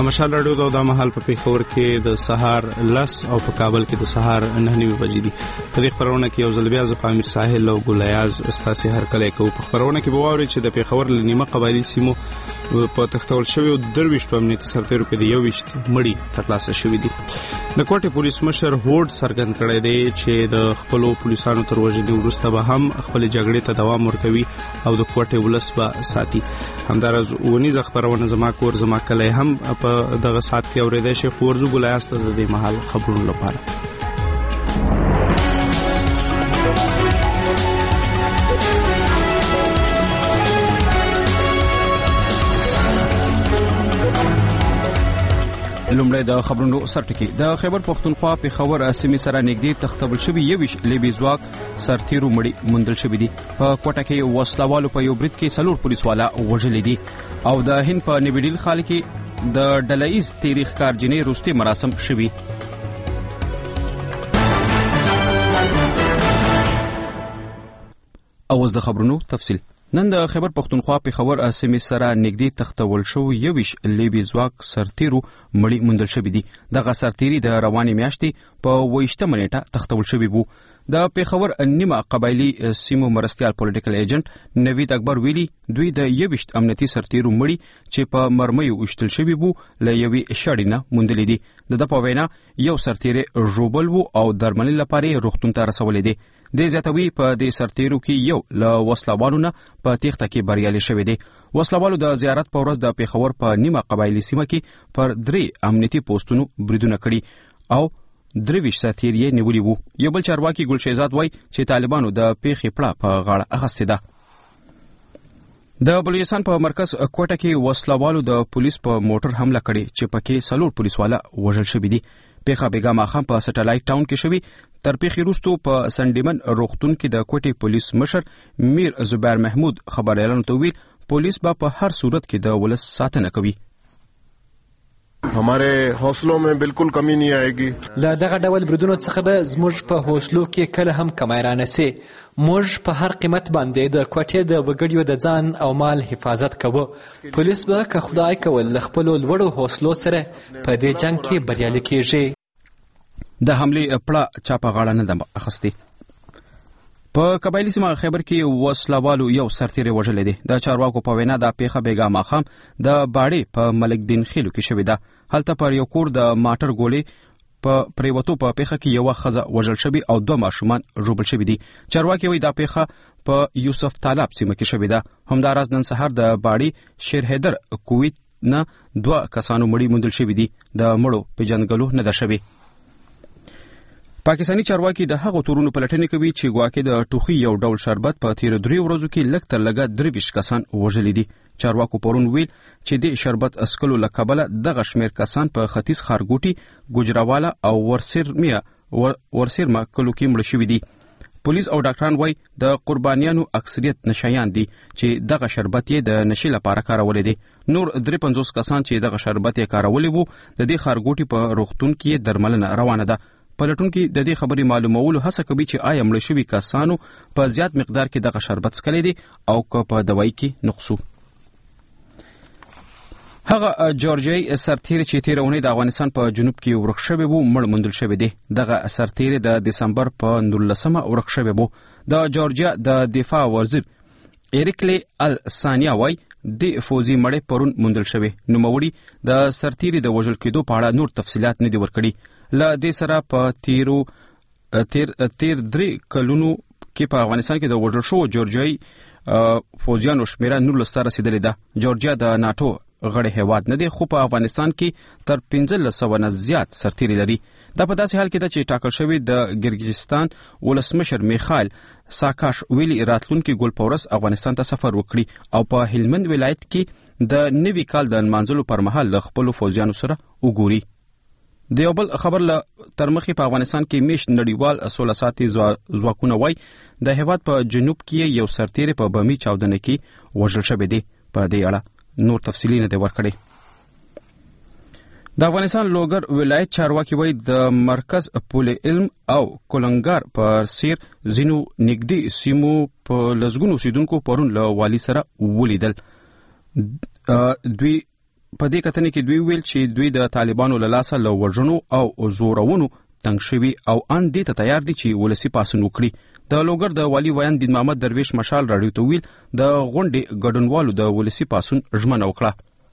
مشال راډیو د مهال په پیښور کې د سهار 10 او په کابل کې د سهار 9 بجې دي. په دې خبرونه کې یو ځل بیا ز پامیر ساحل او ګلیاز استاسي هر کله کوي. په خبرونه کې به واوري چې د پیښور لنیمه قبایلی سیمو په تختول شوی درويشتو امنیتي سرتیرو کې د 21 مړي ترلاسه شوی دي. د کوټې پولیس مشر هوډ څرګند کړی دی چې د خپل پولیسانو تر وژنې وروسته به هم خپل جګړې ته دوام ورکوي او د کوټې ولس به ساتي. همدارز ونیز خبرونه زما کور زما کله هم په دغه سات کې اورېدای شي. خورزو ګلایاست د دې محل خبرونو لپاره لومړی د خبرونو سرټکی. د خیبر پختونخوا په خبر اسمي سره نږدې تختبل شوی یوش لیبي ځواک سرتیرو مړي موندل شوی دي. په کوټه کې وسلوالو په یو برید کې څلور پولیس والا وژل دي او د هند په نیوډیل خال کې د ډلایز تاریخ کارجنې روستي مراسم شوی. اوس د خبرونو تفصیل. نن د خیبر پختونخوا په خبر اسمي سره نږدې تختول شو یوش لیبي ځواک سرتیرو مړي موندل شوی دي. دغه سرتیری د رواني میاشتې په 28 منېټه تختول شوی وو. د پیښور نیمه قبایلی سیمو مرستيال پولیټیکل ایجنټ نوید اکبر ویلي دوی د 21 امنیتي سرتیرو مړي چې په مرمیو وشتل شوی وو له یوې شړینه موندل دي. د په وینا یو سرتیری ژوبل وو او درملنې لپاره روغتون ته رسول دي. د زیاتوي په دې سرتیرو کې یو له وسلوالو نه په تیښته کې بریالي شوی دی. وسلوالو د زیارت په ورځ د پیښور په نیمه قبایلی سیمه کې پر 3 امنیتي پوسټونو بریدونه کړي او 23 سرتیر یې نیولي وو. یو بل چارواکي ګل شهزاد وایي چې طالبانو د پیښې پړه په غاړه اخیستې ده. د بلوچستان په مرکز کوټه کې وسلوالو د پولیس په موټر حمله کړې چې پکې څلور پولیس والا وژل شوي دي. پیښه بیګا ماخام په سټلایټ ټاون کې شوی. تر پیښې وروسته په سنډیمن روغتون کې د کوټې پولیس مشر میر زبیر محمود خبريالانو ته ویل پولیس په هر صورت کې د ولس ساتنه کوي. हमारे हौसलों में बिल्कुल कमी नहीं आएगी. لا دغه ډول بریدونو څخه به زموږ په حوصلو کې کله هم کمی را نشي. موږ په هر قیمت باندې د کوټې د وګړیو د ځان او مال حفاظت کوو. پولیس به که خدای کول له خپل لوړو حوصلو سره په دې جنگ کې بریالي کیږي. د حمله پړه چا په غاړه نه ده اخستې. په قبایلی سیمه خیبر کې وسلوالو یو سرتیری وژل دي. د چارواکو په وینا د پیښه بیګا ماخام د باړې په ملک دین خیلو کې شوې ده. هلته پر یو کور د ماټر ګولې په پریوتو په پیښه کې یو خزه وژل شوی او 2 ماشومان ژوبل شوی دي. چارواکي وایي دا پیښه په یوسف طالب سیمه کې شوې ده. همداراز نن سحر د باړې شیر حیدر کویت نه 2 کسانو مړي موندل شوی دي. د مړو پیژندګلو نه ده شوی. پاکستانی چارواکي د هغو تورونو پلټنې کوي چې ګواکې د ټوخي یو ډول شربت په تیر 3 ورځو کې لږ تر لږه 23 کسان وژلي دي. چارواکو پرون ویل چې د شربت اسکلو له کبله دغه شمیر کسان په ختیځ خارګوټي ګجراوالا او ورسیرما کلو کې مړ شوي دي. پولیس او ډاکټران وایي د قربانیانو اکثریت نشایان دي چې دغه شربت یې د نشي لپاره کارولې دي. نور 53 کسان چې دغه شربت یې کارولې وو د دې خارګوټي په روغتون کې درملنه روانه ده. پلټونکو د دې خبرې معلومولو هڅه کوي چې آیا مړ شوي کسانو په زیات مقدار کې دغه شربت څکلی دي او که په دوايي کې نقصو. هغه جورجیای سرتیری چې تیر اونۍ د افغانستان په جنوب کې ورک شوی وو مړ موندل شوی دی. دغه سرتیری د دسمبر په 19 ورک شوی وو. د جورجیا د دفاع وزیر ایریکلی السانیا وای د فوزي مړی پرون موندل شوی. نوموړي د سرتیری د وژل کېدو په اړه نور تفصيلات نه دي ورکړي. له دې سره په تیر 3 کلونو کې په افغانستان کې د وژل شو جورجیای فوجیانو شمیره 19 رسیدلې ده. جورجیا د ناتو غړی هیواد نه دی خو په افغانستان کې تر 1500 نه زیات سرتیری لري. دا په داسې حال کې ده چې ټاکل شوی د ګرجستان ولسمشر میخایل ساکاش ویلي راتلونکي ګل پورس افغانستان ته سفر وکړي او په هلمند ولایت کې د نوي کال د منځلو پر مهال له خپل فوجیانو سره وګوري. د یو بل خبر له ترمخي په افغانستان کې میش نړیوال 16 ساعتي ځواکونه وای د هیواد په جنوب کې یو سرتیری په بمی چاودنه کې وژل شوی دی. په دې اړه نور تفصیلی نه دی ورکړی. د افغانستان لوګر ولایت چارواکي وای د مرکز پول علم او کولنګار پر سیر زینو نګدي سیمو په لزګونو اوسیدونکو پرون له والی سره ولیدل. دوی په دې کتنې کې دوی ویل چې دوی د طالبانو له لاسه له وژنو او زورونو تنګ شوي او ان دې ته تیار دي چې ولسی پاسون وکړي. د لوګر د والی ویان دین محمد درویش مشال راډیو ته ویل د غونډې ګډونوالو د ولسی پاسون ژمنه وکړه.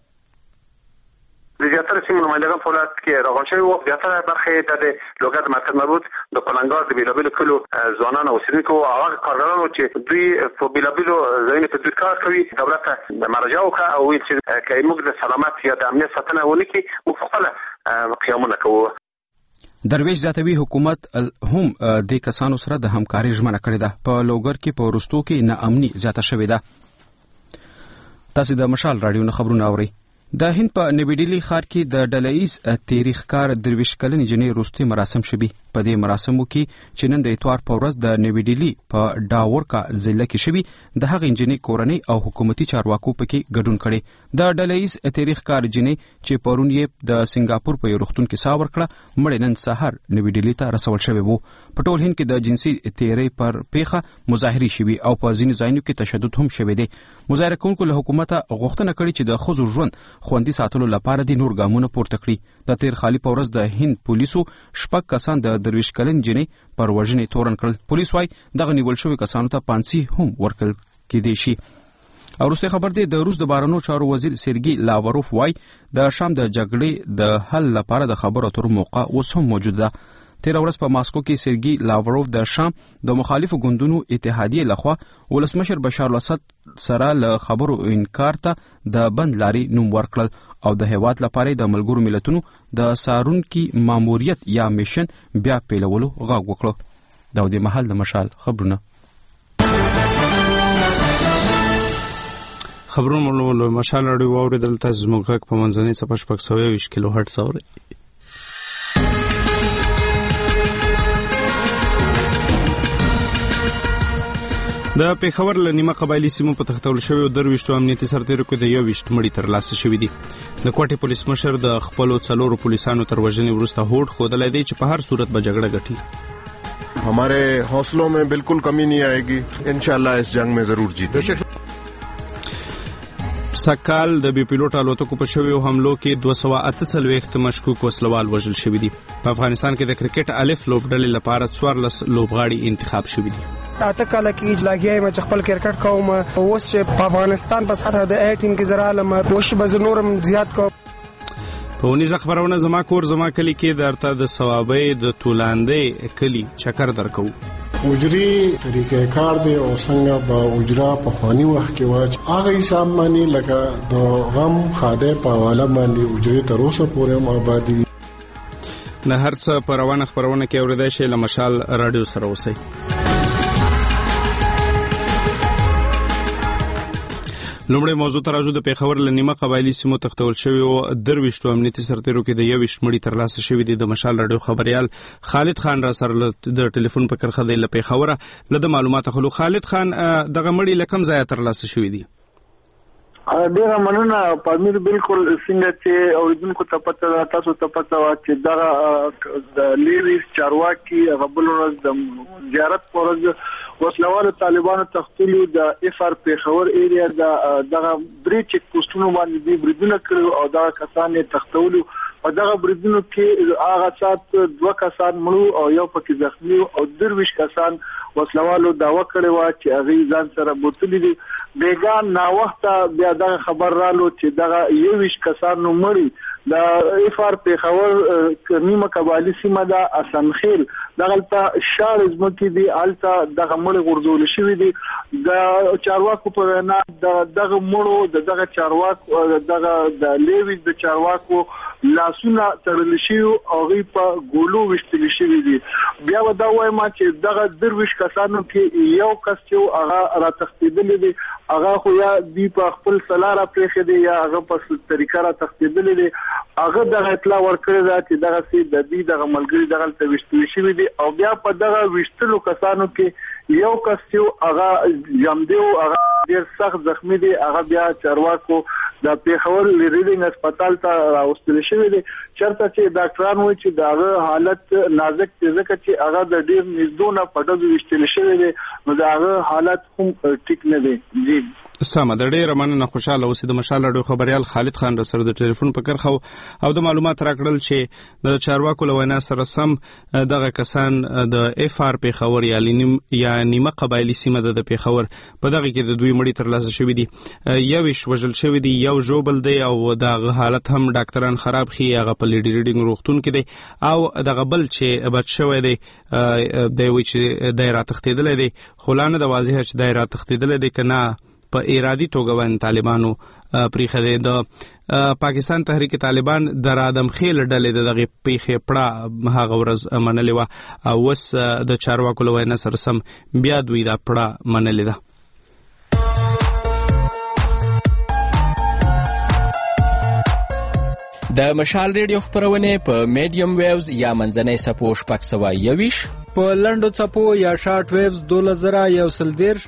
د زیاتره سیمو نمایندګان په ولایت کې راغونډ شوي وو. زیاتره برخې د لوګر د مرکز مربوط د پلنګار د بیلابیلو کلو ځوانان او اوسېدونکو او هغه کارګرانو چې دوی په بیلابیلو ځایونو کې دوی کار کوي دولت ته مراجعه وکړه او ویل چې که موږ د سلامت یا د امنیت ساتنه ونه کړي موږ خپله قیامونه کوو. درویش زیاتوي حکومت هم د کسانو سره د همکاري ژمنه کړې ده. په لوګر کې په وروستو کې ناامني زیاته شوې ده. تاسو د مشال راډیو نه خبرونه اورئ. د هند په نوی ډیلی ښار کې د ډلهییز تاریخ کار درویش کلنې جنې وروستي مراسم شوي. په دې مراسمو کې چې نن د اتوار په ورځ د نوی ډیلی په ډاورکا ضلع کې شوي د هغې نجنې کورنۍ او حکومتي چارواکو پکې ګډون کړي. د ډلهییز تاریخ کار جنې چې پرون یې د سنگاپور په یو روغتون کې ساه ورکړه مړې نن سهار نوی ډیلی ته رسول شوی وو. په ټول هند کې د جنسي تیری پر پیښه مظاهرې شوي او په ځینو ځایونو کې تشدد هم شوی دی. مظاهره کوونکو له حکومته غوښتنه کړې چې د ښځو ژوند خوندي ساتلو لپاره د نور ګامونه پورته کړي. د تیر خالي په ورځ د هند پولیسو 6 کسان د درویش کلن جنې پر وژنې تورن کړل. پولیس وايي دغه نیول شوي کسانو ته پانسي هم ورکړل کېدای شي. او وروسته خبر دی د روس د بهرنیو چارو وزیر سرګي لاوروف وايي د شام د جګړې د حل لپاره د خبرو اترو موقع اوس هم موجود ده. تیر ورځ په ماسکو کې سرګي لاوروف د شام د مخالفو ګوندونو اتحادیې لخوا ولسمشر بشار الاسد سره له خبرو انکار ته د بند لارې نوم ورکړل او د هیواد لپاره د ملګرو ملتونو د سارونکي ماموریت یا میشن بیا پیلولو غږ وکړو. دا د محل د مشال خبرونه. خبرونه مشال راډیو واوریدل. تاسو زموږ غږ په منځنۍ څپه 620 کیلو هرتز اورئ. د پیښور له نیمه قبایلي سیمو په تختول شوی 23 امنیتي سرتیرو کې د 21 مړي ترلاسه شوي دي. د کوټې پولیس مشر د خپلو 4 پولیسانو تر وژنې وروسته هوډ ښودلی دی چې په هر صورت به جګړه ګټي. हमारे हौसलों में बिल्कुल कमी नहीं आएगी. इंशाल्लाह इस जंग में जरूर जीतेंगे. سکال د بي پيلوټ الوتکو په شویو حملو کې 248 مشکوک وسلوال وژل شوي دي. په افغانستان کې د کرکټ الف لوبډلې لپاره 14 لوبغاړي انتخاب شوي دي. اته کال کې اجلاګي مې خپل کرکټ کوم اوس چې په افغانستان په سطح د 18 کې زرالم کوشش به نورم زیات کوم. په ونیزه خبرونه زما کور زما کلی کې درته د ثوابې د تولاندې کلی چکر درکو. اجري طریقې کار دی او څنګه به اجرا په خواني وخت کې واچ هغه حساب باندې لکه د غم خاده په حواله باندې اجري تر اوسه پورې آبادی نه هر څه په روانه خبرونه کې اوریدای شي. له مشال راډیو سره اوسئ. لومړی موضوع ترازو د پیښور له نیمه قبایلي سیمو تختول شوی او 23 امنیتي سرتیرو کې د 21 مړي ترلاسه شوي دي. د مشال راډیو خبريال خالد خان را سره د ټلیفون په کرخه دی له پیښوره له معلومات خلو. خالد خان دغه مړي لکم ځای ترلاسه شوي دي؟ ډیره مننه پامیر. بالکل څنګه چې اوریدونکو ته پته تاسو ته پته وا چې دغه د لیویس چارواکي غبل ورځ د زیارت پرځ وسلوال طالبانو تختلو د افر پیښور ایریا دغه بریچ پوسټونو باندې دی بریدونه کړو او دا کسان تختولو او دغه بریدونو کې هغه سات 2 کسان مړو او یو پکې زخمی او 23 کسان وسلوالو داوا کړی و چې هغه ځان سره بوتلی دي. بیګان نا وخت بیا دغه خبر رالو چې دغه 21 کسان نو مړي د افر پیښور نیمه قبایلی سیمه د اسنخیل دغه شار زمکی دی الته دغه مړي غرزول شوی دي. د چارواکو په وینا دغه مړو دغه چارواکو دغه د لیویز د چارواکو لاسونه تړل شي او غي په ګولو وشتل شي دي. بیا ودا وایم چې دغه 23 کسانو کې یو کس چې هغه را تختیدل دي هغه خو یا دی په خپل سلاره پرېخې دي یا هغه په طریقه را تختیدل دي. هغه دغه اطلاع ورکړی دا چې دغه سي د دې دغه ملګری دغه ته وشتل شي دي او بیا په دغه وشتلو کسانو کې یو کس چې هغه جام دی او هغه ډیر سخت زخمی دي. هغه بیا چارواکو د پیښور ریډینګ هسپتال ته راوستل شوی دی چرته چې ډاکټران وایي چې داغه حالت نازک دی ځکه چې هغه د ډیر نږدونه پټو وشتل شوی دی نو داغه حالت هم ټیک نه دی. جی سمه د ډیره مننه خوشاله اوسې د مشال راډیو خبريال خالد خان را سره د ټلیفون په کرخو او د معلومات راکړل چې د چارواکو له وینا سره سم دغه کسان د اف ار پیښور یا نیمه قبایلی سیمه د پیښور په دغه کې د دوی مړی تر لاسه شوی دي یو وژل شوی دی یو جوبل دی او دغه حالت هم ډاکټران خراب خي هغه په لیډینګ روغتون کې دی او دغه بل چې بچ شوی دی د وی چې دایره تختیدل دی خلانه د واضح چې دایره تختیدل دی کنه په ارادي توګه باندې طالبانو پریخه د پاکستان تحریک طالبان د آدم خیل ډلې دغه پیخه پړه هغه ورځ منلې و او وس د چارواکو له وینا سره سم بیا دوی دا پړه منلې ده. د مشال ریډیو خبرونه په میډیم ویوز یا منځنۍ سپو شپږ سوه یویش په لنډو څپو یا شارټ ویوز 2010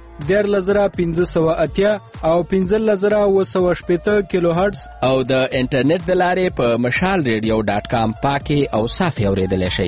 13580 او 15980 کیلو هرتز او د انټرنیټ د لارې په mashalradio.com پاکي او صافي اوریدل شي.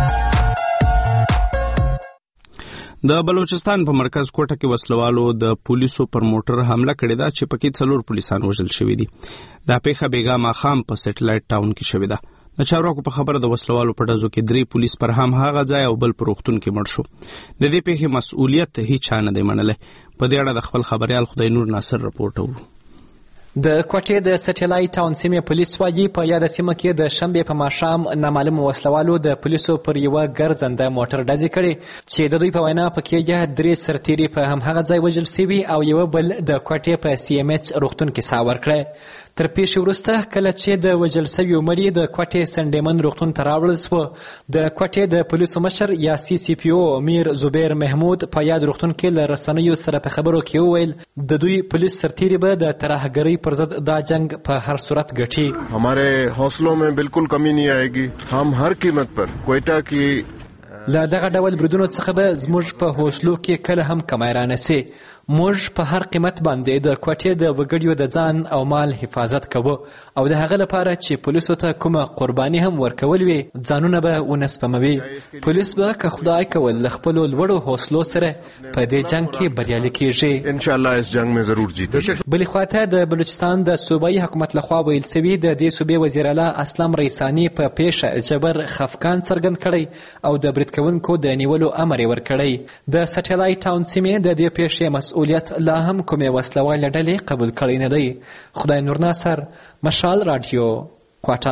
د بلوچستان په مرکز کوټه کې وسلوالو د پولیسو پر موټر حمله کړې ده چې پکې 4 پولیسان وژل شوي دي. دا پیښه بیګا ماخام په سټلایټ ټاون کې شوې ده. د چارواکو په خبره د وسلوالو په ډزو کې 3 پولیس پر هم هغه ځای او بل پر روغتون کې مړ شو. د دې پیښې مسؤلیت هیڅ چا نه دی منلی. په دې اړه د خپل خبريال خدای نور ناصر رپورټ وو. د کوټې د سټلایټ ټاون سیمې پولیس وايي په یاده سیمه کې د شنبې په ماښام نامعلوم وسلوالو د پولیسو پر یوه ګرځنده موټر ډزې کړې چې د دوی په وینا پکې یې 3 سرتیري په همهغه ځای وژل شوي او یوه بل د کوټې په سی ام ایچ روغتون کې ساه ورکړه. تر پیښې وروسته کله چې د وژل شویو مړي د کوټې سنډیمن روغتون ته راوړل سوه د کوټې د پولیسو مشر یا سی سی پی او امیر زبیر محمود په یاد روغتون کې له رسنیو سره په خبرو کې وویل د دوی پولیس سرتیري به د ترهګرۍ پر ضد دا جنگ په هر صورت ګټي. हमारे حوصلوں में बिल्कुल कमी नहीं आएगी. हम हर कीमत पर कोयटा की له دغه ډول بریدونو څخه به زموږ په حوصلو کې کله هم کمی رانسي. موږ په هر قیمت باندې د کوټې د وګړیو د ځان او مال حفاظت کوو او د هغه لپاره چې پولیسو ته کومه قرباني هم ورکول وي ځانونه به ونه سپموي. پولیس به که خدای کول له خپلو لوړو حوصلو سره په دې جنگ کې بریالي کیږي. ان شاء الله اس جنگ में जरूर जीतेंगे. بلې خواته د بلوچستان د صوبایي حکومت لخوا ویل شوي د دې صوبې وزیر اعلی اسلام ریسانی په پیښه جبر خفقان څرګند کړی او د برید کوونکو د نیولو امر یې ورکړی. د سټلایټ ټاون سیمې د دې پیښې مسؤلیت لا هم کومې وسلوالې ډلې قبول کړی نه دی. خدای نور ناصر، مشال رادیو، کوټه.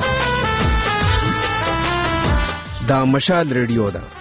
دا مشال رادیو ده.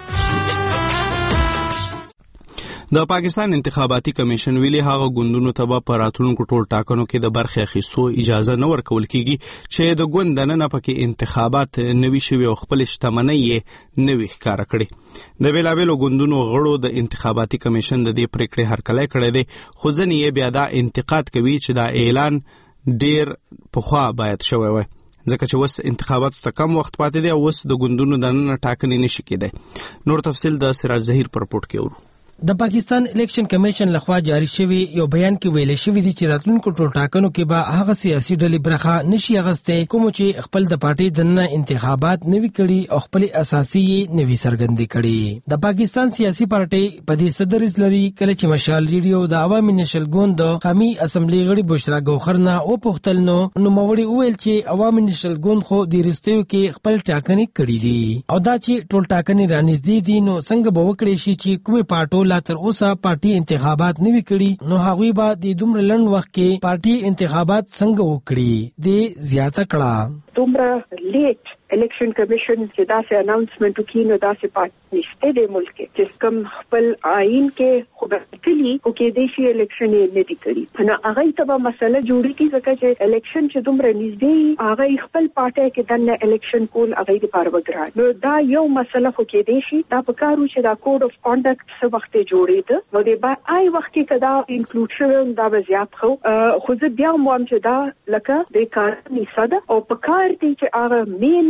د پاکستان انتخاباتي کمیشن ویلي هغه ګوندونو ته به په راتلونکو ټول ټاکنو کې د برخې اخیستو اجازه نه ورکول کیږي چې د ګوند دننه پکې انتخابات نوي شوي او خپل شتمنۍ یې نوي ښکاره کړي. د بیلابیلو ګوندونو غړو د انتخاباتي کمیشن د دې پریکړې هرکلی کړی دی خو ځینې یې بیا دا انتقاد کوي چې دا اعلان ډیر پخوا باید شوی وای ځکه چې وس انتخاباتو ته کم وخت پاتې دی او وس د ګوندونو دننه ټاکنې نشي کېدی. نور تفصیل د سراج ظهیر پر رپورټ کې ورو. د پاکستان الیکشن کمیشن لخوا جاری شوی یو بیان کې ویل شوی دی چې راتلونکو ټول ټاکنو کې به هغه سیاسي ډلې برخه نشي اغستې کوم چې خپل د پارټي دننه انتخابات نوي کړي او خپل اساسي نوي سرګندې کړي. د پاکستان سیاسي پارټي په دې صدر لري کله چې مشال ریډیو د عوامي نشل ګوند د قومي اسمبلی غړي بشرا ګوخر نه او پښتل نو نوموړي ویل چې عوامي نشل ګوند خو د ریستیو کې خپل ټاکنې کړي دي او دا چې ټول ټاکنې رانږدې دي نو څنګه به وکړي شي چې کومه پارټو لا تر اوسه پارټي انتخابات نوي کړي نو هغوی به د دومره لنډ وخت کې پارټي انتخابات څنګه وکړي د زیاته کړه. دومره لیټ الیکشن کمیشن چې داسې اناونسمنت وکړي نو داسې پارټي نشته د ملک کې چې کوم خپل آئین کې خو کلی او کې دیشي الیکشن یې نه دي کړي نو هغه ته به مسله جوړي کی ځکه چې الیکشن چې دومره نږدې هغه خپل پارټي کې دنه الیکشن کول هغه د پاره وګرځي نو دا یو مسله خو کې دیشي دا په کارو چې دا کوډ اف کانډکټ څه وخت جوړي نو د با آی وخت کې کدا انکلود شوی دا به زیات خو زه بیا موام چې دا لکه د کار نساده او په کار دی چې هغه مین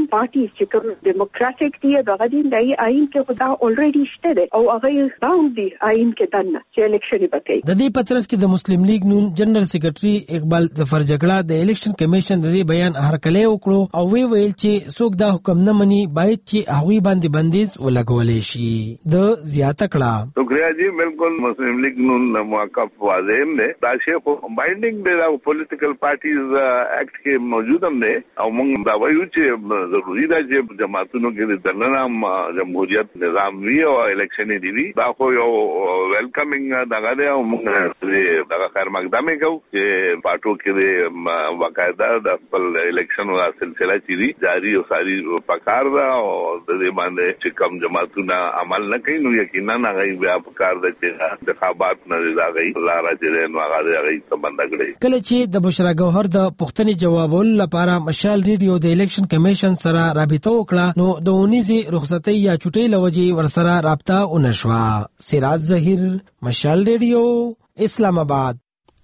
پارټیز چې کوم ډیموکراټک دي دغه دین د آئین کې خدا الریډي شته دی او هغه باوند دی آئین کې دنه چې الیکشن وکړي. د دې پترس کې د مسلم لیگ نون جنرال سیکریټري اقبال ظفر جګړه د الیکشن کمیشن د دې بیان هرکلی وکړو او ویل چې څوک دا حکم نه مني باید چې هغوی باندې بندیز ولګولې شي. د زیاته کړه شکریہ جی بالکل مسلم لیگ نون موقف واضح نه دا شی خو بایندینګ دی دا پولیټیکل پارټیز ایکټ کې موجود هم دی او موږ دا وایو چې ضروري ده چې جماعتونو کې د دننه جمهوریت نظام وی او الیکشن دی وی دا خو یو ویلکمینګ دغه دی او موږ دغه خیر مقدمه کوو چې پارټو کې باقاعده د خپل الیکشن او سلسله چې جاری او ساری پکار دا او د دې باندې چې کم جماعتونه عمل نه کوي نو یقینا هغه بیا پکار ده چې انتخابات نه راغی لاره چې نو هغه څنګه کړي. کله چې د بشرا ګوهر د پښتني جوابولو لپاره مشال ریډیو د الیکشن کمیشن سره رابطه وکړه نو د اونیزي رخصتي یا چټي لوجي ورسره رابطه ونشوا. سراج ظهیر، مشال ریډیو، اسلام آباد.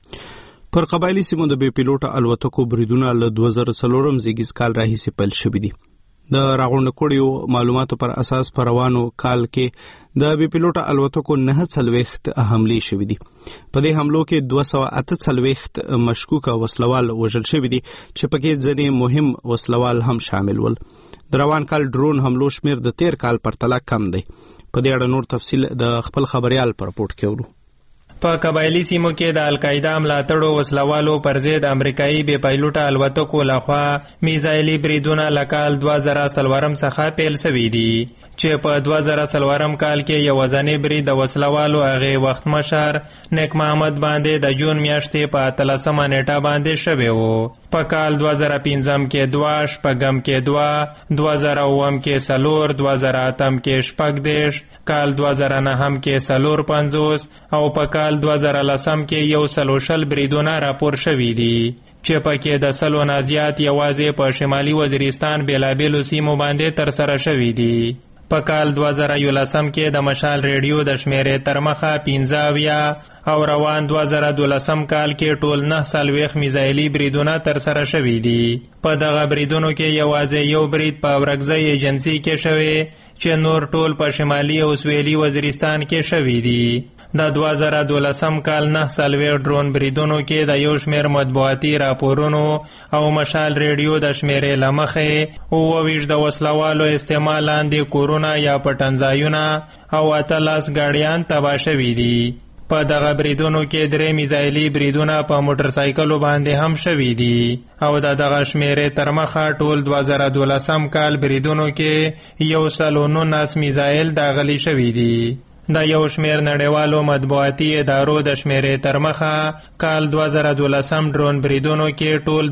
پر قبایلی سیمو د بې پیلوټه الوتکو بریدونه له 2004 زیږیز کال راهیسې پیل شوي دي. د راغونډ کړیو معلوماتو پر اساس پر روانو کال کې د بې پیلوټه الوتکو 9 حملې شوې دي. په دې حملو کې 248 مشکوک وسلوال وژل شوي دي چې پکې ځینې مهم وسلوال هم شامل ول. د روان کال ډرون حملو شمیر د 13 کال پرتله کم دی. په دې اړه نور تفصیل د خپل خبريال پر رپورټ کې ورو. په قبایلی سیمو کې د القاعده ملاتړو وسلوالو پر ضد امریکایي بې پایلوټه الوتکو لخوا میزایلي بریدونه لکال 2004 څخه پیل شوي دي چې په 2004 کال کې یو ځاني برید د وسلوالو هغه وخت مشر نیک محمد باندې د جون میاشتې په 13 نیټه باندې شوی وو. په کال 2005 کې 2 شپږم کې 2 2009 کې 4 2008 کې 14 کال 2009 کې 450 او په کال 2010 کې یو سلوشل بریدونه راپور شوي دي چې پکې د سلو نه زیات یوازې په شمالي وزیرستان بیلابیلو سیمو باندې ترسره شوي دي. په کال 2011 کې د مشال ریډیو د شمیرې تر مخه 15 او روان 2012 کال کې ټول 9 میزایلي بریدونه ترسره شوي دي. په دغه بریدونو کې یوازې یو برید په ورکزی ایجنسی کې شوی چې نور ټول په شمالي او سویلي وزیرستان کې شوي دي. د 2012 کال 9 ډرون بریدونو کې د یو شمیر مطبوعاتي راپورونو او مشال ریډیو د شمیرې لمخې او ویش د وسلوالو استعمال لاندې کورونه یا پټنځایونه او 18 ګاډیان تباه شوي دي. په دغه بریدونو کې 3 میزایلي بریدونه په موټر سایکلو باندې هم شوي دي او دغه شمیرې تر مخه ټول 2012 کال بریدونو کې 119 میزایل داغلي شوي دي. د یو شمیر نړیوالو مطبوعاتي ادارو د شمیرې تر مخه کال 2012 ډرون بریدونو کې ټول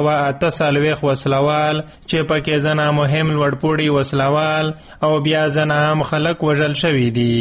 248 وسلوال چې پکې ځنه مهم لوړپوړي وسلوال او بیا ځنه هم خلک وژل شوي دي.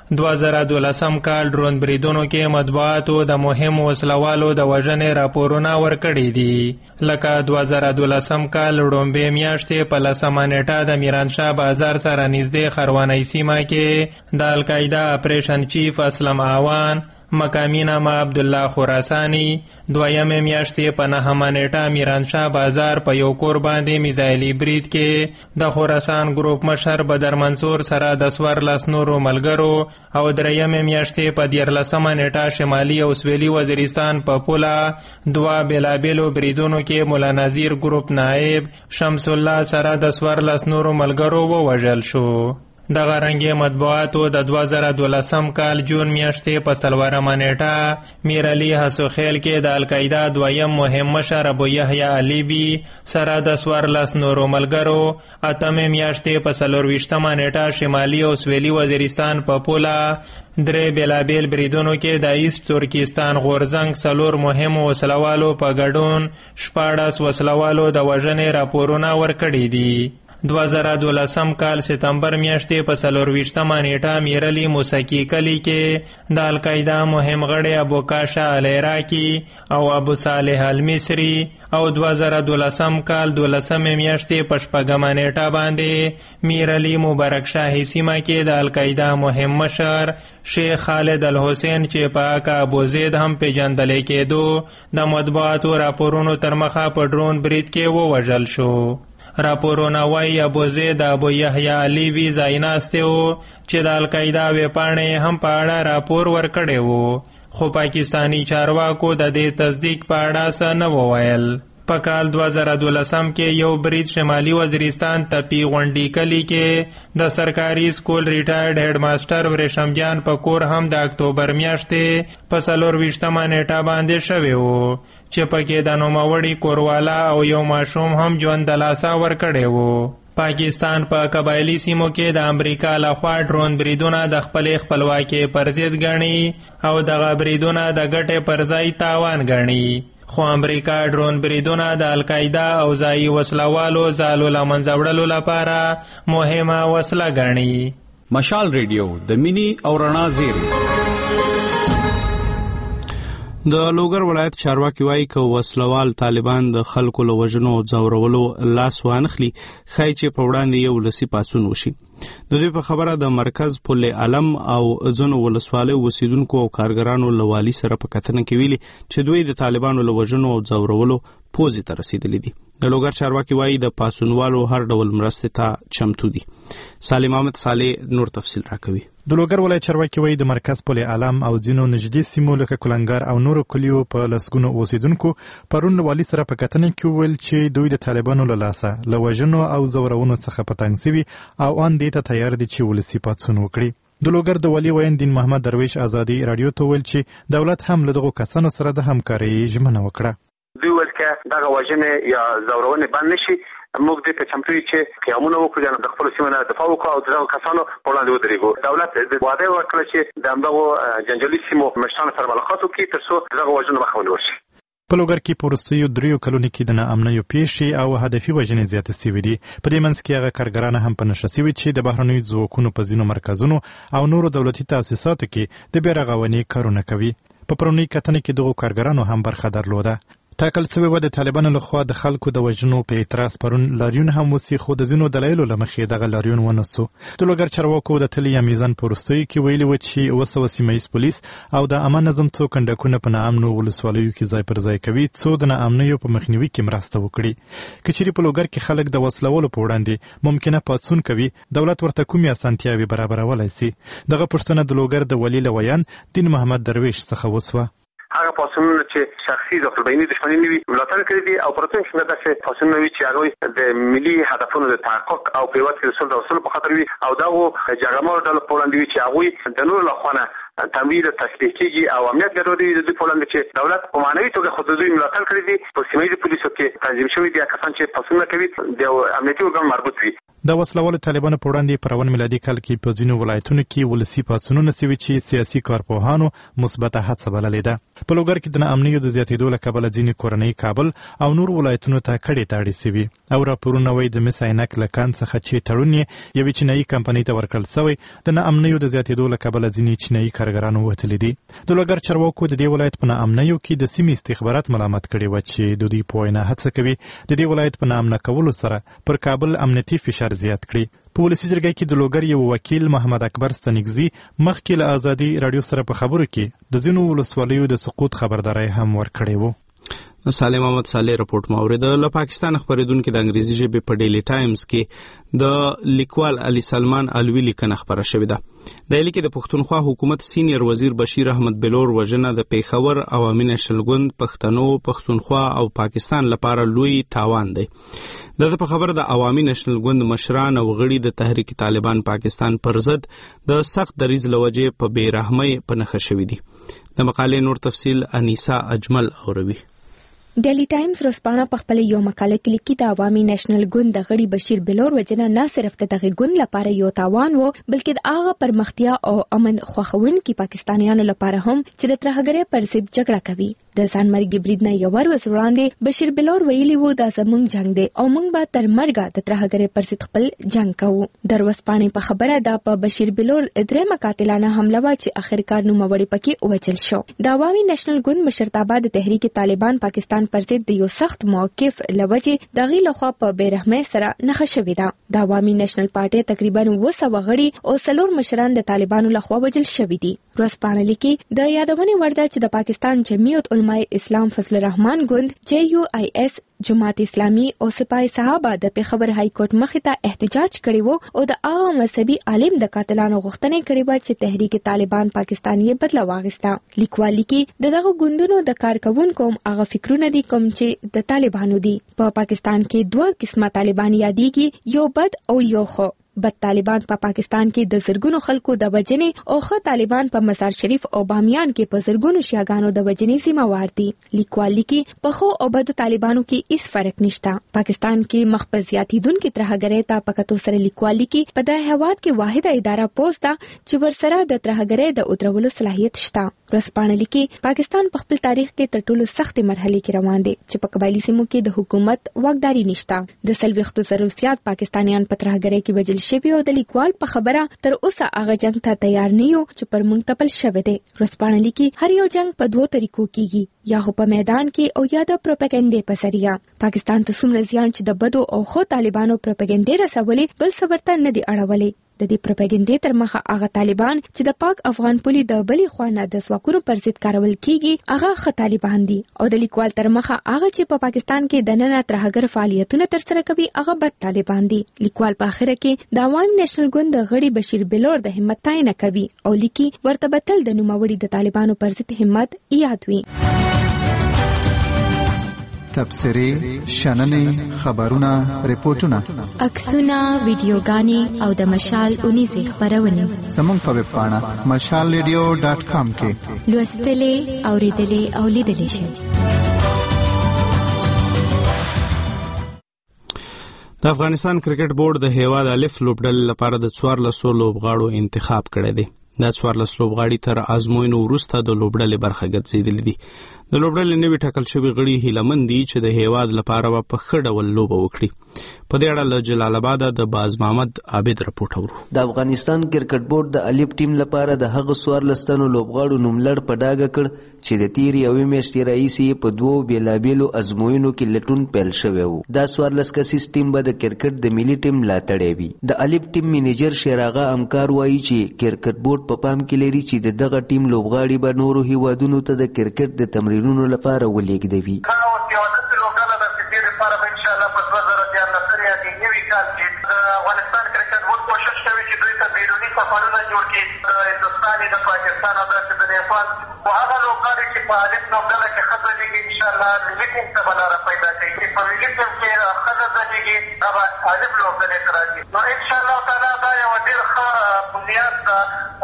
2012 کال ډرون بریدونو کې مطبوعاتو د مهم وسلوالو د وژنې راپورونه ورکړي دي لکه 2012 کال وړومبې میاشتې په 10 نیټه د میرانشاه بازار سره نږدې خروانۍ سیمه کې د القاعده اپریشن چیف اسلم آوان مقامی نامه عبدالله خراسانی 2 میاشتې په 9 نیټه میرانشاه بازار په یو کور باندې میزایلي برید کې د خراسان ګروپ مشر بدر منصور سره د 14 نورو ملګرو او 3 میاشتې په 14 نیټه شمالي او سویلي وزیرستان په پوله 2 بیلابیلو بریدونو کې مولا نذیر ګروپ نائب شمس الله سره د 14 نورو ملګرو ووژل شو. دغه رنګه مطبوعاتو د 2012 کال جون میاشتې په 4 نیټه میر علي حسوخیل کې د القاعده دویم مهم مشر ابو یحیی علیبی سره د 14 نورو ملګرو 8 میاشتې په 24 نیټه شمالي او سویلي وزیرستان په پوله 3 بیلابیل بریدونو کې د ایست ترکستان غورزنګ 4 مهم وسلوالو په ګډون 14 وسلوالو د وژنې راپورونه ورکړي دي. 2012 کال ستمبر میاشتې په 24 نیټه میرلی موسکی کلی کې د القاعده مهم غړي ابو کاشا العراقي او ابو صالح المصری او 2012 کال 12 میاشتې په 4 نیټه باندې میرلی مبارک شاهي سیمه کې د القاعده مهم مشر شیخ خالد الحسین چې پاک ابو زید هم پیژندل کېدو د مطبوعاتو راپورونو تر مخه په ډرون برید کې ووژل شو. راپورونه وایي ابوزید ابو یحیی علي وی ځایناستی و چې د القاعده ویبپاڼې هم په اړه راپور ورکړی و، خو پاکستانی چارواکو د دې تصدیق په اړه څه نه وویل. په کال 2012 کې یو برید شمالي وزیرستان تپی غونډی کلی کې د سرکاري سکول ریټایرډ هډ ماستر ورشم جان په کور هم د اکتوبر میاشتې په 24 نیټه باندې شوی و چې پکې د نوموړي کوروالا او یو ماشوم هم ژوند د لاسه ورکړی و. پاکستان په قبایلی سیمو کې د امریکا لخوا ډرون بریدونه د خپلې خپلواکۍ پر ضد ګڼي او دغه بریدونه د ګټې پر ځای تاوان ګڼي، خو امریکا ډرون بریدونه د القاعده او ځایي وسلوالو ځالو له منځه وړلو لپاره مهمه وسله ګڼي. مشال ریډیو د مینی او رڼا زیری. د لوګر ولایت چارواکي وایي که وسلوال طالبان د خلکو له وژنو او ځورولو لاس وانخلي ښایي چې په وړاندې یو ولسي پاڅون وشي. د دوی په خبره د مرکز پل علم او ځینو ولسوالیو اوسیدونکو او کارګرانو له والي سره په کتنه کې ویلي چې دوی د طالبانو له وژنو او ځورولو پوزې ته رسیدلي دي. د لوګر چارواکي وایي د پاڅونوالو هر ډول مرستې ته چمتو دي. سالم احمد صالح نور تفصیل راکوي. د لوګر ولایت چارواکي وایي د مرکز پل علم او ځینو نږدې سیمو لکه کلنګار او نورو کلیو په لسګونو اوسیدونکو پرون له والي سره په کتنه کې وویل چې دوی د طالبانو له لاسه له وژنو او ځورونو څخه په تنګ سوي او ان دې ته تیار دي چې ولسي پاڅون وکړي. د لوګر د والي ویاند دین محمد درویش ازادي رادیو ته ویل چې دولت هم له دغو کسانو سره د همکارۍ ژمنه وکړه. دوی ویل چې دغه وژنې یا ځورونې بند نشي، موږ دې ته چمتو یو چې قیامونه وکړو، د خپل سیمې نه دفاع وکړو او دغه کسانو په وړاندې ودرېږو. دولت د وعده ورکړه چې د همدغو جنجالي سیمو مشرانو سره ملاقات وکړي تر څو دغه وژنو مخه ونیول شي. په لوګر کې په وروستیو 3 کلونو کې د ناامنیو پیښې او هدفي وژنې زیاتې سوي دي. په دې منځ کې هغه کارګران هم په نښه سوي چې د بهرنیو ځواکونو په ځینو مرکزونو او نورو دولتي تاسیساتو کې د بیارغونې کارونه کوي. په پرونی کتنه کې دغو کارګرانو هم برخه درلوده. ټاکل شوی و د طالبانو لخوا د خلکو د وژنو په اعتراض پرون لاریون هم وسی، خو د ځینو دلایلو له مخې دغه لاریون ونه سو. د لوګر چارواکو د تلې میزان په وروستیو کې ویلي و چې 200 سیمه ییز پولیس او د امن نظم څو کنډکونه په ناامنو ولسوالیو کې ځای پر ځای کوي څو د ناامنیو په مخنیوي کې مرسته وکړي. که چیرې په لوګر کې خلک د وسلوالو په وړاندې ممکنه پاڅون کوي، دولت ورته کومې اسانتیاوې برابرولای شي؟ دغه پوښتنه د لوګر د والي له ویاند دین محمد درویش څخه وسوه. هغه پاڅونونه چې شخصي داخلبینی دښمنی نه وي ملاتړ کړی دي او پرته څنګه داسې پاڅونونه وي چې هغه د ملي هدفونو د تحقق او پیوست کې رسول د وسلو په خاطر وي او دغه جګړمارو ډلو په وړاندې وي چې هغه د نورو لخوا تمویل تشکیل کیږي او امنیت ګډوډي د دوی په وړاندې چې دولت په معنوي توګه خود دوی ملاتړ کړی دي. په سیمه ییزو پولیسو کې تنظیم شوي دي کسان چې پاڅونونه کوي د امنیتي ارګان مربوط وي. د وسلوالو طالبانو په وړاندې په روان میلادي کال کې په ځینو ولایتونو کې ولسي پاڅونونه سوي چې سیاسي کارپوهانو مثبته هڅه بللې ده. په لوګر کې د ناامنیو د زیاتېدو له کبله ځینې کورنۍ کابل او نور ولایتونو ته کډې تاړې سوي او راپورونه وایي د مس عینک له کان څخه چې تړون یې یوې چینایي کمپنۍ ته ورکړل سوی د ناامنیو د زیاتېدو له کبله ځینې چینایي کارګرانو وتلي دي. د لوګر چارواکو د دې ولایت په ناامنیو کې د سیمې استخبارات ملامت کړي و چې د دوی په وینا هڅه کوي د دې ولایت په ناامنه کولو سره پر کابل امنیتي فشار زیات کړي. په ولسي جرګه کې د لوګر یو وکیل محمد اکبر ستنګزي مخکې له ازادي رادیو سره په خبرو کې د ځینو ولسوالیو د سقوط خبرداري هم ورکړې وه. سالم احمد صالح رپورت مورد له پاکستان خبرېدونکو د انګریزي ژبې په ډیلی ټایمز کې د لیکوال علي سلمان الوی لیکنه خبره شوې ده. د لیکي د پښتونخوا حکومت سینیر وزیر بشیر احمد بلور وژنه د پیښور عوامي نېشنل ګوند پښتنو پښتونخوا او پاکستان لپاره لوی تاوان دی. د په خبره د عوامي نېشنل ګوند مشران او غړي د تحریک طالبان پاکستان پر ضد د سخت دریځ لوجې په بیرحمۍ په نښه شوې دي. د مقالې نور تفصیل انیسا اجمل اوروي. ډیلی ټایمز ورځپاڼه په خپل یو مقاله کې لیکي د عوامي نېشنل ګوند د غړي بشیر بلور وژنه نه صرف د دغه ګوند لپاره یو تاوان و بلکې د هغه پرمختیا او امن خوښونکي پاکستانیانو لپاره هم چې د ترهګرۍ پر ضد جګړه کوي. د ځانمرګي برید نه یو ورځ وړاندې بشیر بلور ویلي وو دا زموږ جنگ دی او موږ به تر مرګه د ترهګرۍ پر ضد خپل جنگ کوو. د ورځپاڼې په خبره دا په بشیر بلور درېمه قاتلانه حمله وه چې اخرکار نوموړی پکې ووژل شو. د عوامي نېشنل ګوند مشرتابه د تحریک طالبان پاکستان پر ضد د یو سخت موقف لوجې دغه لخوا په بیرحمۍ سره نښه شوې ده. د عوامي نېشنل پارټي تقریبا 200 غړي او 4 مشران د طالبانو لخوا وژل شوي دي. ورځپاڼه لیکي د یادونې وړ ده چې د پاکستان جمعیت علماء اسلام فضل الرحمن ګوند JUIS جماعت اسلامي او سپاه صحابه د پیښور های کورټ مخې ته احتجاج کړی وو او د هغه مذهبي عالم د قاتلانو غوښتنه کړې و چې تحریک طالبان پاکستان یې بدله واغسته. لیکوال لیکي دغه ګوندونو د کارکونکو هغه فکرونه دي کوم چې د طالبانو دي. په پاکستان کې دوه قسمه طالبان یادېږي، یو بد او یو ښه. بد طالبان په پاکستان کې د زرګونو خلکو د وجنې او ښه طالبان په مزار شریف او بامیان کې په زرګونو شیعاګانو د وجنې ذمہوار دي. لیکوال لیکي په ښو او بد طالبانو کې هیڅ فرق نشته. پاکستان کې مخبزياتي دن کې ترهګرۍ ته پکتو سره لیکوال لیکي په دغه هواد کې واحده اداره پوسټ ده چې ورسره د ترهګرۍ د اترولو صلاحیت شته. ورسپانه لیکي پاکستان په خپل تاریخ کې تر ټولو سختې مرحلې کې روان دي چې په قبایلی سیمو کې د حکومت واکداري نشته. د 40 زیات پاکستانیان په ترهګرۍ کې وژل شوي او د لیکوال په خبره تر اوسه هغه جنگ ته تیار نه یو چې پر موږ تپل شوی دی. ورسپانه لیکي هر یو جنگ په دوه طریقو کیږي، یا په میدان کې او یا د پروپاګاندا په ذریعہ. پاکستان ته څومره زیان چې د بدو او خو طالبانو پروپاګاندا رسولې بل څه ورته نه دی اړولې. د دې پروپاګاندا تر مخه هغه طالبان چې د پاک افغان پولي د بلې خوانه د ځواکونو پر ضد کارول کیږي هغه ښه طالبان دي، او د لیکوال تر مخه هغه چې په پاکستان کې د نن ترهګر فعالیتونه ترسره کوي هغه بد طالبان دي. لیکوال په اخر کې د عوام نېشنل ګوند د غړي بشیر بلور د همت تاینه کوي او لیکي ورته بتل د نوموړي د طالبانو پر ضد همت یاد وي. تبصرې، شننې، خبرونه، ریپورتونه، عکسونه، ویډیوګانې او د مشال اونیزې خبرونه زموږ په ویب پاڼه mashalradio.com کې لوستلې، اوریدلې او لیدلې شئ. د افغانستان کرکټ بورډ د هیواد الف لوبډلې لپاره د 14 لوبغاړو انتخاب کړی دی. دا 14 لوبغاړي تر ازموینو وروسته د لوبډلې برخه ګرځېدلي دي. د لوبډلې نوي ټاکل شوي غړي هیلهمند دي چې د هیواد لپاره په ښه ډول لوبه وکړي. په دې اړه له جلال آباد د باز محمد عابد رپورټ اورو. د افغانستان کرکټ بورډ د الف ټیم لپاره د هغه 14 تنو لوبغاړو نوملړ په ډاګه کړ چې د تیر یوې میاشتې راهیسې په دوو بیلابیلو ازموینو کې لټون پیل شوی و. دا 14 کسیز ټیم به د کرکټ د ملي ټیم ملاتړی وي. د الف ټیم منیجر شیراغه امکار وایي چې کرکټ بورډ په پام کې لري چې د دغه ټیم لوبغاړي به نورو هیوادونو ته د کرکټ د تمرینونو لپاره ولېږدوي. افغانستان کرکټ بورډ کوشش کوي چې دوی ته بیروني سفرونه جوړ کړي، د هندوستان، د پاکستان او د نیپال او هغه لوبغاړي چې په الف لوبډله کې ښه ځلېږي انشاءالله ملي ټیم ته به لاره پیدا کوي. چې په ملي ټیم کې ښه ځلېږي هغه الف لوبډلې ته راځي. نو انشاءالله تعالی دا یوه ډېر ښه بنیاد ده